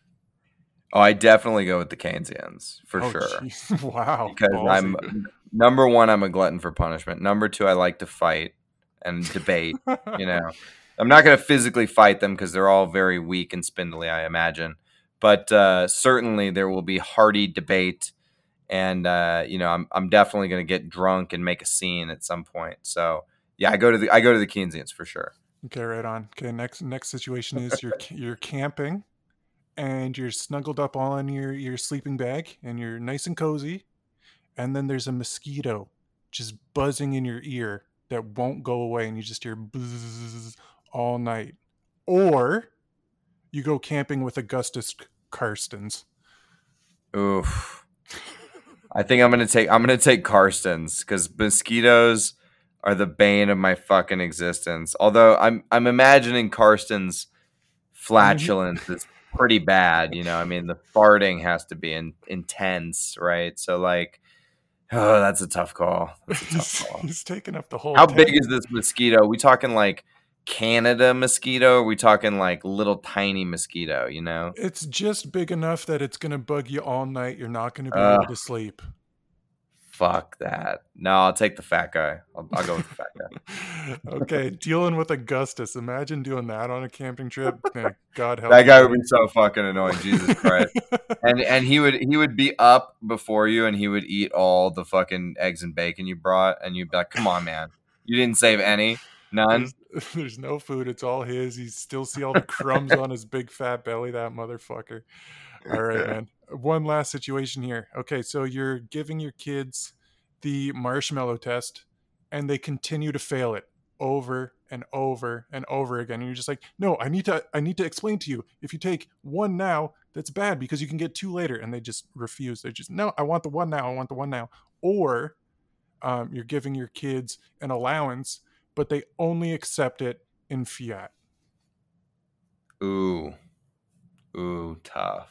[SPEAKER 2] Oh, I definitely go with the Keynesians for
[SPEAKER 1] Oh,
[SPEAKER 2] sure.
[SPEAKER 1] jeez. Wow.
[SPEAKER 2] Because
[SPEAKER 1] Ballsy.
[SPEAKER 2] I'm number one, I'm a glutton for punishment. Number two, I like to fight and debate. You know, I'm not going to physically fight them because they're all very weak and spindly, I imagine. But uh, certainly, there will be hearty debate, and uh, you know, I'm I'm definitely going to get drunk and make a scene at some point. So yeah, I go to the I go to the Keynesians for sure.
[SPEAKER 1] Okay, right on. Okay, next next situation is you're you're camping and you're snuggled up all in your your sleeping bag and you're nice and cozy, and then there's a mosquito just buzzing in your ear that won't go away, and you just hear buzz all night. Or you go camping with Augustus Karstens.
[SPEAKER 2] Oof. I think I'm gonna take I'm gonna take Karsten's because mosquitoes are the bane of my fucking existence. Although I'm I'm imagining Karsten's
[SPEAKER 1] I mean, he,
[SPEAKER 2] flatulence is pretty bad. You know, I mean the farting has to be in, intense, right? So like, oh, that's a tough call. That's a tough
[SPEAKER 1] he's,
[SPEAKER 2] call.
[SPEAKER 1] he's taking up the whole
[SPEAKER 2] How big
[SPEAKER 1] tent.
[SPEAKER 2] is this mosquito? We talking like Canada mosquito? Or are we talking like little tiny mosquito, you know?
[SPEAKER 1] It's just big enough that it's gonna bug you all night. You're not gonna be
[SPEAKER 2] Uh,
[SPEAKER 1] able to sleep.
[SPEAKER 2] fuck that. No, I'll take the fat guy. I'll, I'll go with the fat guy.
[SPEAKER 1] Okay, dealing with Augustus. Imagine doing that on a camping trip. Yeah, God help
[SPEAKER 2] That
[SPEAKER 1] you,
[SPEAKER 2] guy would
[SPEAKER 1] man.
[SPEAKER 2] be so fucking annoying. Jesus Christ. And and he would he would be up before you, and he would eat all the fucking eggs and bacon you brought, and you'd be like, "Come on, man, you didn't save any, none."
[SPEAKER 1] There's there's no food. It's all his. You still see all the crumbs on his big fat belly. That motherfucker. All right, man. One last situation here. Okay, so you're giving your kids the marshmallow test, and they continue to fail it over and over and over again. And you're just like, no, I need to, I need to explain to you. If you take one now, that's bad because you can get two later. And they just refuse. They're just, no, I want the one now. I want the one now. Or um, you're giving your kids an allowance, but they only accept it in fiat.
[SPEAKER 2] Ooh, ooh, tough.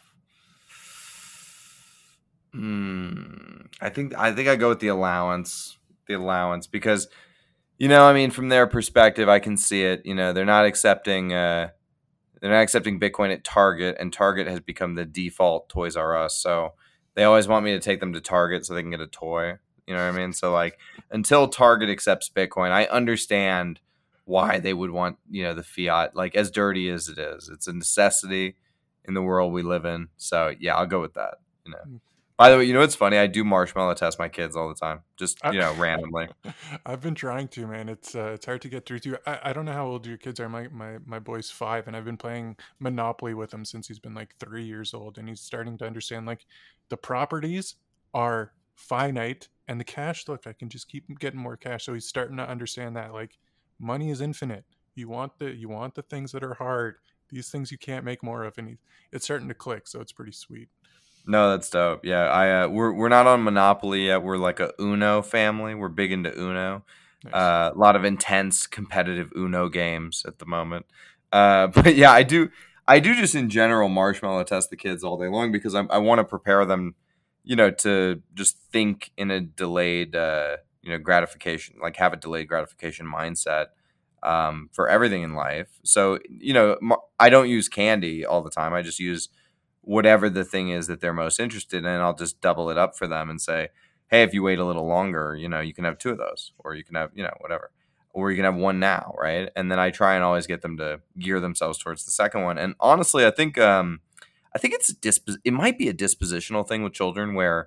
[SPEAKER 2] Hmm. I think I think I go with the allowance, the allowance, because, you know, I mean, from their perspective, I can see it. You know, they're not accepting, uh, they're not accepting Bitcoin at Target, and Target has become the default Toys R Us. So they always want me to take them to Target so they can get a toy. You know what I mean? So like, until Target accepts Bitcoin, I understand why they would want, you know, the fiat. Like, as dirty as it is, it's a necessity in the world we live in. So yeah, I'll go with that. You know. By the way, you know what's funny? I do marshmallow test my kids all the time, just, you know, randomly.
[SPEAKER 1] I've been trying to, man. It's uh, it's hard to get through to. I, I don't know how old your kids are. My, my my boy's five, and I've been playing Monopoly with him since he's been like three years old, and he's starting to understand like the properties are finite, and the cash. Look, I can just keep getting more cash. So he's starting to understand that like money is infinite. You want the you want the things that are hard. These things you can't make more of, and he, it's starting to click. So it's pretty sweet.
[SPEAKER 2] No, that's dope. Yeah, I uh, we're we're not on Monopoly yet. We're like a Uno family. We're big into Uno.
[SPEAKER 1] Nice.
[SPEAKER 2] Uh, a lot of intense competitive Uno games at the moment. Uh, but yeah, I do I do just in general marshmallow test the kids all day long because I I want to prepare them, you know, to just think in a delayed uh, you know, gratification, like have a delayed gratification mindset um, for everything in life. So, you know, mar- I don't use candy all the time. I just use whatever the thing is that they're most interested in. I'll just double it up for them and say, hey, if you wait a little longer, you know, you can have two of those, or you can have, you know, whatever, or you can have one now. Right. And then I try and always get them to gear themselves towards the second one. And honestly, I think, um, I think it's, disp- it might be a dispositional thing with children where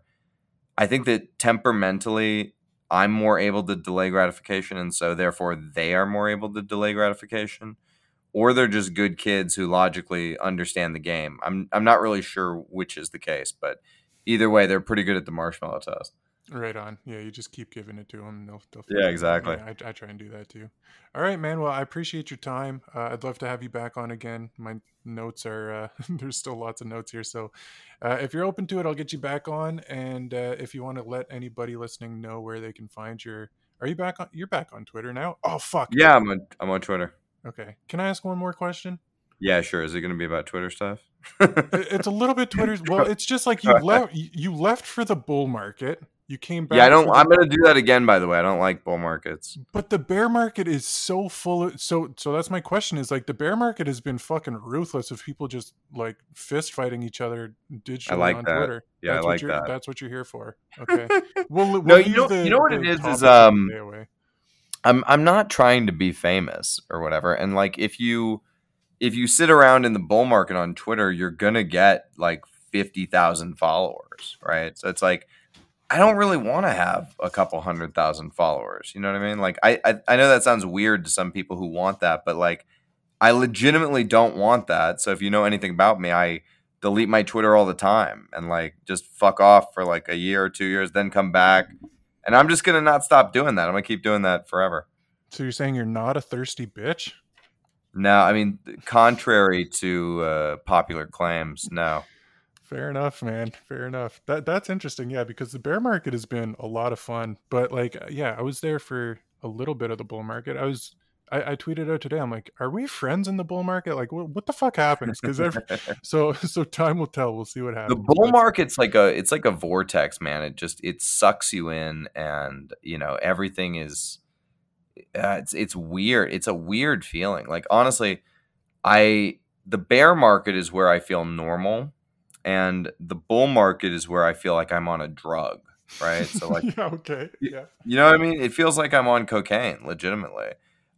[SPEAKER 2] I think that temperamentally I'm more able to delay gratification. And so therefore they are more able to delay gratification. Or they're just good kids who logically understand the game. I'm I'm not really sure which is the case, but either way, they're pretty good at the marshmallow test.
[SPEAKER 1] Right on. Yeah, you just keep giving it to them. They'll, they'll
[SPEAKER 2] Yeah,
[SPEAKER 1] figure it out.
[SPEAKER 2] exactly.
[SPEAKER 1] Yeah, I, I try and do that too. All right, man. Well, I appreciate your time. Uh, I'd love to have you back on again. My notes are, uh, there's still lots of notes here. So uh, if you're open to it, I'll get you back on. And uh, if you want to let anybody listening know where they can find your, are you back on, you're back on Twitter now? Oh, fuck.
[SPEAKER 2] Yeah, I'm on, I'm on Twitter.
[SPEAKER 1] Okay. Can I ask one more question?
[SPEAKER 2] Yeah, sure. Is it going to be about Twitter stuff?
[SPEAKER 1] It's a little bit Twitter's. Well, it's just like you left. You left for the bull market. You came back.
[SPEAKER 2] Yeah, I don't.
[SPEAKER 1] for the-
[SPEAKER 2] I'm going to do that again. By the way, I don't like bull markets.
[SPEAKER 1] But the bear market is so full of. So, so that's my question. Is like the bear market has been fucking ruthless of people just like fist fighting each other digitally
[SPEAKER 2] I like
[SPEAKER 1] on
[SPEAKER 2] that.
[SPEAKER 1] Twitter.
[SPEAKER 2] Yeah,
[SPEAKER 1] that's
[SPEAKER 2] I
[SPEAKER 1] what
[SPEAKER 2] like
[SPEAKER 1] you're,
[SPEAKER 2] that.
[SPEAKER 1] That's what you're here for. Okay. We'll, we'll
[SPEAKER 2] No, you
[SPEAKER 1] leave
[SPEAKER 2] know-
[SPEAKER 1] the-
[SPEAKER 2] you know what
[SPEAKER 1] the
[SPEAKER 2] it is, is,
[SPEAKER 1] topic of the
[SPEAKER 2] um,
[SPEAKER 1] day away.
[SPEAKER 2] I'm I'm not trying to be famous or whatever. And like if you if you sit around in the bull market on Twitter, you're gonna get like fifty thousand followers, right? So it's like I don't really want to have a couple hundred thousand followers. You know what I mean? Like I, I I know that sounds weird to some people who want that, but like I legitimately don't want that. So if you know anything about me, I delete my Twitter all the time and like just fuck off for like a year or two years, then come back. And I'm just gonna not stop doing that. I'm gonna keep doing that forever.
[SPEAKER 1] So you're saying you're not a thirsty bitch?
[SPEAKER 2] No, I mean, contrary to uh, popular claims, no.
[SPEAKER 1] Fair enough, man. Fair enough. That that's interesting. Yeah, because the bear market has been a lot of fun. But like, yeah, I was there for a little bit of the bull market. I was. I, I tweeted out today. I'm like, are we friends in the bull market? Like, what, what the fuck happens? Because every so so time will tell. We'll see what happens.
[SPEAKER 2] The bull
[SPEAKER 1] But-
[SPEAKER 2] market's like a it's like a vortex, man. It just it sucks you in, and you know everything is uh, it's it's weird. It's a weird feeling. Like honestly, I the bear market is where I feel normal, and the bull market is where I feel like I'm on a drug, right? So like,
[SPEAKER 1] Yeah, okay.
[SPEAKER 2] y-
[SPEAKER 1] Yeah.
[SPEAKER 2] you know what I mean? It feels like I'm on cocaine, legitimately,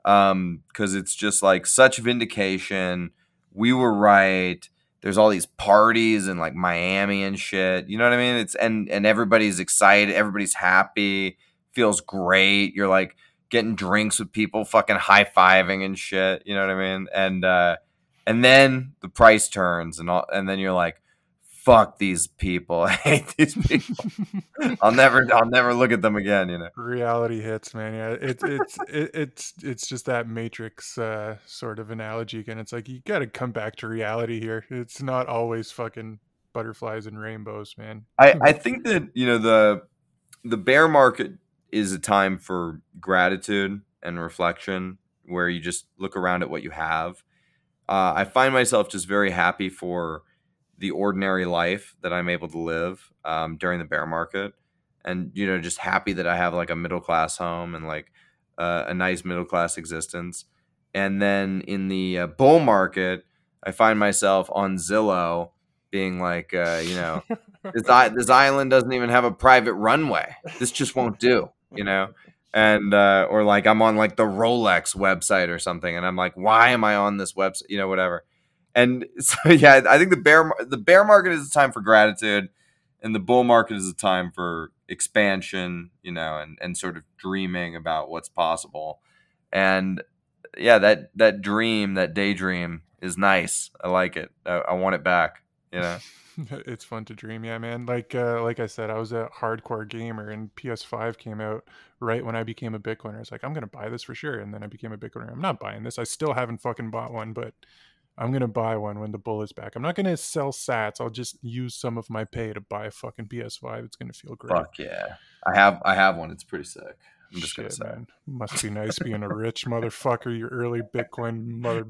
[SPEAKER 2] um, because it's just like such vindication. We were right. There's all these parties in like Miami and shit. You know what I mean? It's and and everybody's excited. Everybody's happy. Feels great. You're like getting drinks with people, fucking high fiving and shit. You know what I mean? And uh, and then the price turns, and all, and then you're like, "Fuck these people! I hate these people. I'll never, I'll never look at them again." You know?
[SPEAKER 1] Reality hits, man. Yeah, it's it's it, it's it's just that Matrix uh, sort of analogy again. It's like you got to come back to reality here. It's not always fucking butterflies and rainbows, man.
[SPEAKER 2] I I think that you know the the bear market is a time for gratitude and reflection, where you just look around at what you have. Uh, I find myself just very happy for the ordinary life that I'm able to live um, during the bear market, and you know, just happy that I have like a middle class home and like uh, a nice middle class existence. And then in the uh, bull market, I find myself on Zillow being like, uh, you know, this I- this island doesn't even have a private runway. This just won't do, you know. And uh, or like I'm on like the Rolex website or something, and I'm like, why am I on this website? You know, whatever. And so yeah, I think the bear mar- the bear market is a time for gratitude, and the bull market is a time for expansion. You know, and and sort of dreaming about what's possible. And yeah, that that dream, that daydream is nice. I like it. I, I want it back. You know.
[SPEAKER 1] It's fun to dream, yeah, man. Like uh, like I said, I was a hardcore gamer, and P S five came out right when I became a Bitcoiner. I was like, I'm gonna buy this for sure, and then I became a Bitcoiner. I'm not buying this. I still haven't fucking bought one, but I'm gonna buy one when the bull is back. I'm not gonna sell Sats. I'll just use some of my pay to buy a fucking P S five. It's gonna feel great.
[SPEAKER 2] Fuck yeah. I have I have one. It's pretty sick. I'm just gonna
[SPEAKER 1] Shit,
[SPEAKER 2] say.
[SPEAKER 1] man. Must be nice being a rich motherfucker, you early Bitcoin mother.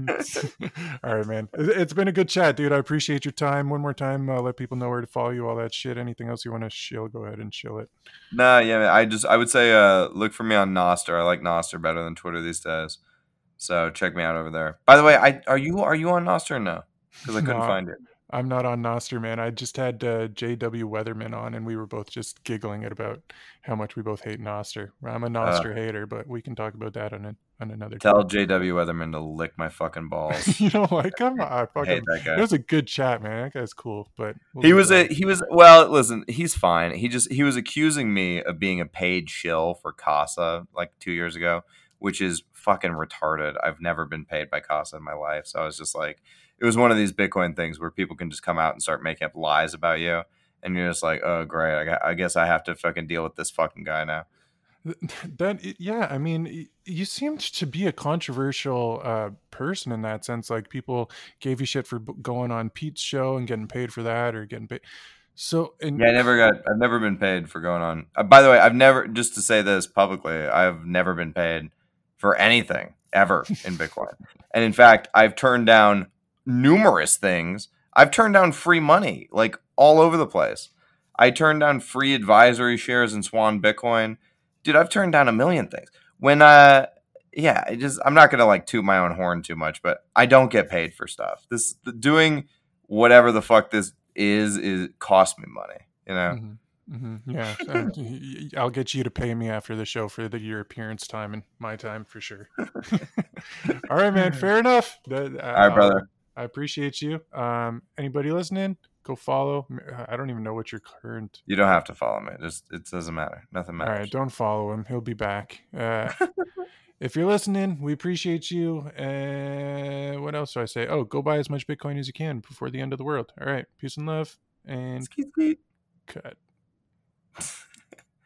[SPEAKER 1] All right, man. It- It's been a good chat, dude. I appreciate your time. One more time, uh, let people know where to follow you, all that shit. Anything else you want to shill, go ahead and chill it.
[SPEAKER 2] Nah, yeah, man, I just I would say uh look for me on Noster. I like Noster better than Twitter these days. So check me out over there. By the way, I are you are you on Noster or no? Because I couldn't
[SPEAKER 1] No,
[SPEAKER 2] find it.
[SPEAKER 1] I'm not on Noster, man. I just had uh, J W Weatherman on, and we were both just giggling at about how much we both hate Noster. I'm a
[SPEAKER 2] Uh,
[SPEAKER 1] Noster hater, but we can talk about that on a, on another
[SPEAKER 2] tell
[SPEAKER 1] time.
[SPEAKER 2] J W Weatherman to lick my fucking balls.
[SPEAKER 1] You know, like I'm, I
[SPEAKER 2] I hate
[SPEAKER 1] fucking.
[SPEAKER 2] that
[SPEAKER 1] It
[SPEAKER 2] guy.
[SPEAKER 1] was a good chat, man. That guy's cool, but we'll
[SPEAKER 2] He
[SPEAKER 1] leave
[SPEAKER 2] was
[SPEAKER 1] that.
[SPEAKER 2] a he was well, listen, he's fine. He just he was accusing me of being a paid shill for Casa like two years ago, which is fucking retarded. I've never been paid by Casa in my life. So I was just like it was one of these Bitcoin things where people can just come out and start making up lies about you, and you're just like, "Oh, great. I, got, I guess I have to fucking deal with this fucking guy now."
[SPEAKER 1] That yeah, I mean, y- you seemed to be a controversial uh, person in that sense. Like people gave you shit for b- going on Pete's show and getting paid for that, or getting paid. So, and
[SPEAKER 2] Yeah, I never got I've never been paid for going on. Uh, by the way, I've never just to say this publicly, I've never been paid for anything ever in Bitcoin. And in fact, I've turned down numerous things. I've turned down free money like all over the place. I turned down free advisory shares in Swan Bitcoin. Dude, I've turned down a million things. When uh yeah, I just I'm not going to like toot my own horn too much, but I don't get paid for stuff. This doing whatever the fuck this is is cost me money, you know.
[SPEAKER 1] hmm hmm yeah, uh, y- y- I'll get you to pay me after the show for the your appearance time and my time for sure. All right, man. Fair enough. That,
[SPEAKER 2] All right,
[SPEAKER 1] I, I'll,
[SPEAKER 2] brother.
[SPEAKER 1] I appreciate you. Um, anybody listening? Go follow. I don't even know what your current.
[SPEAKER 2] You don't have to follow me. Just it doesn't matter. Nothing
[SPEAKER 1] All right,
[SPEAKER 2] matters.
[SPEAKER 1] don't follow him. He'll be back. Uh, if you're listening, we appreciate you. Uh, what else do I say? Oh, go buy as much Bitcoin as you can before the end of the world. All right, peace and love, and
[SPEAKER 2] Skeet, skeet.
[SPEAKER 1] cut.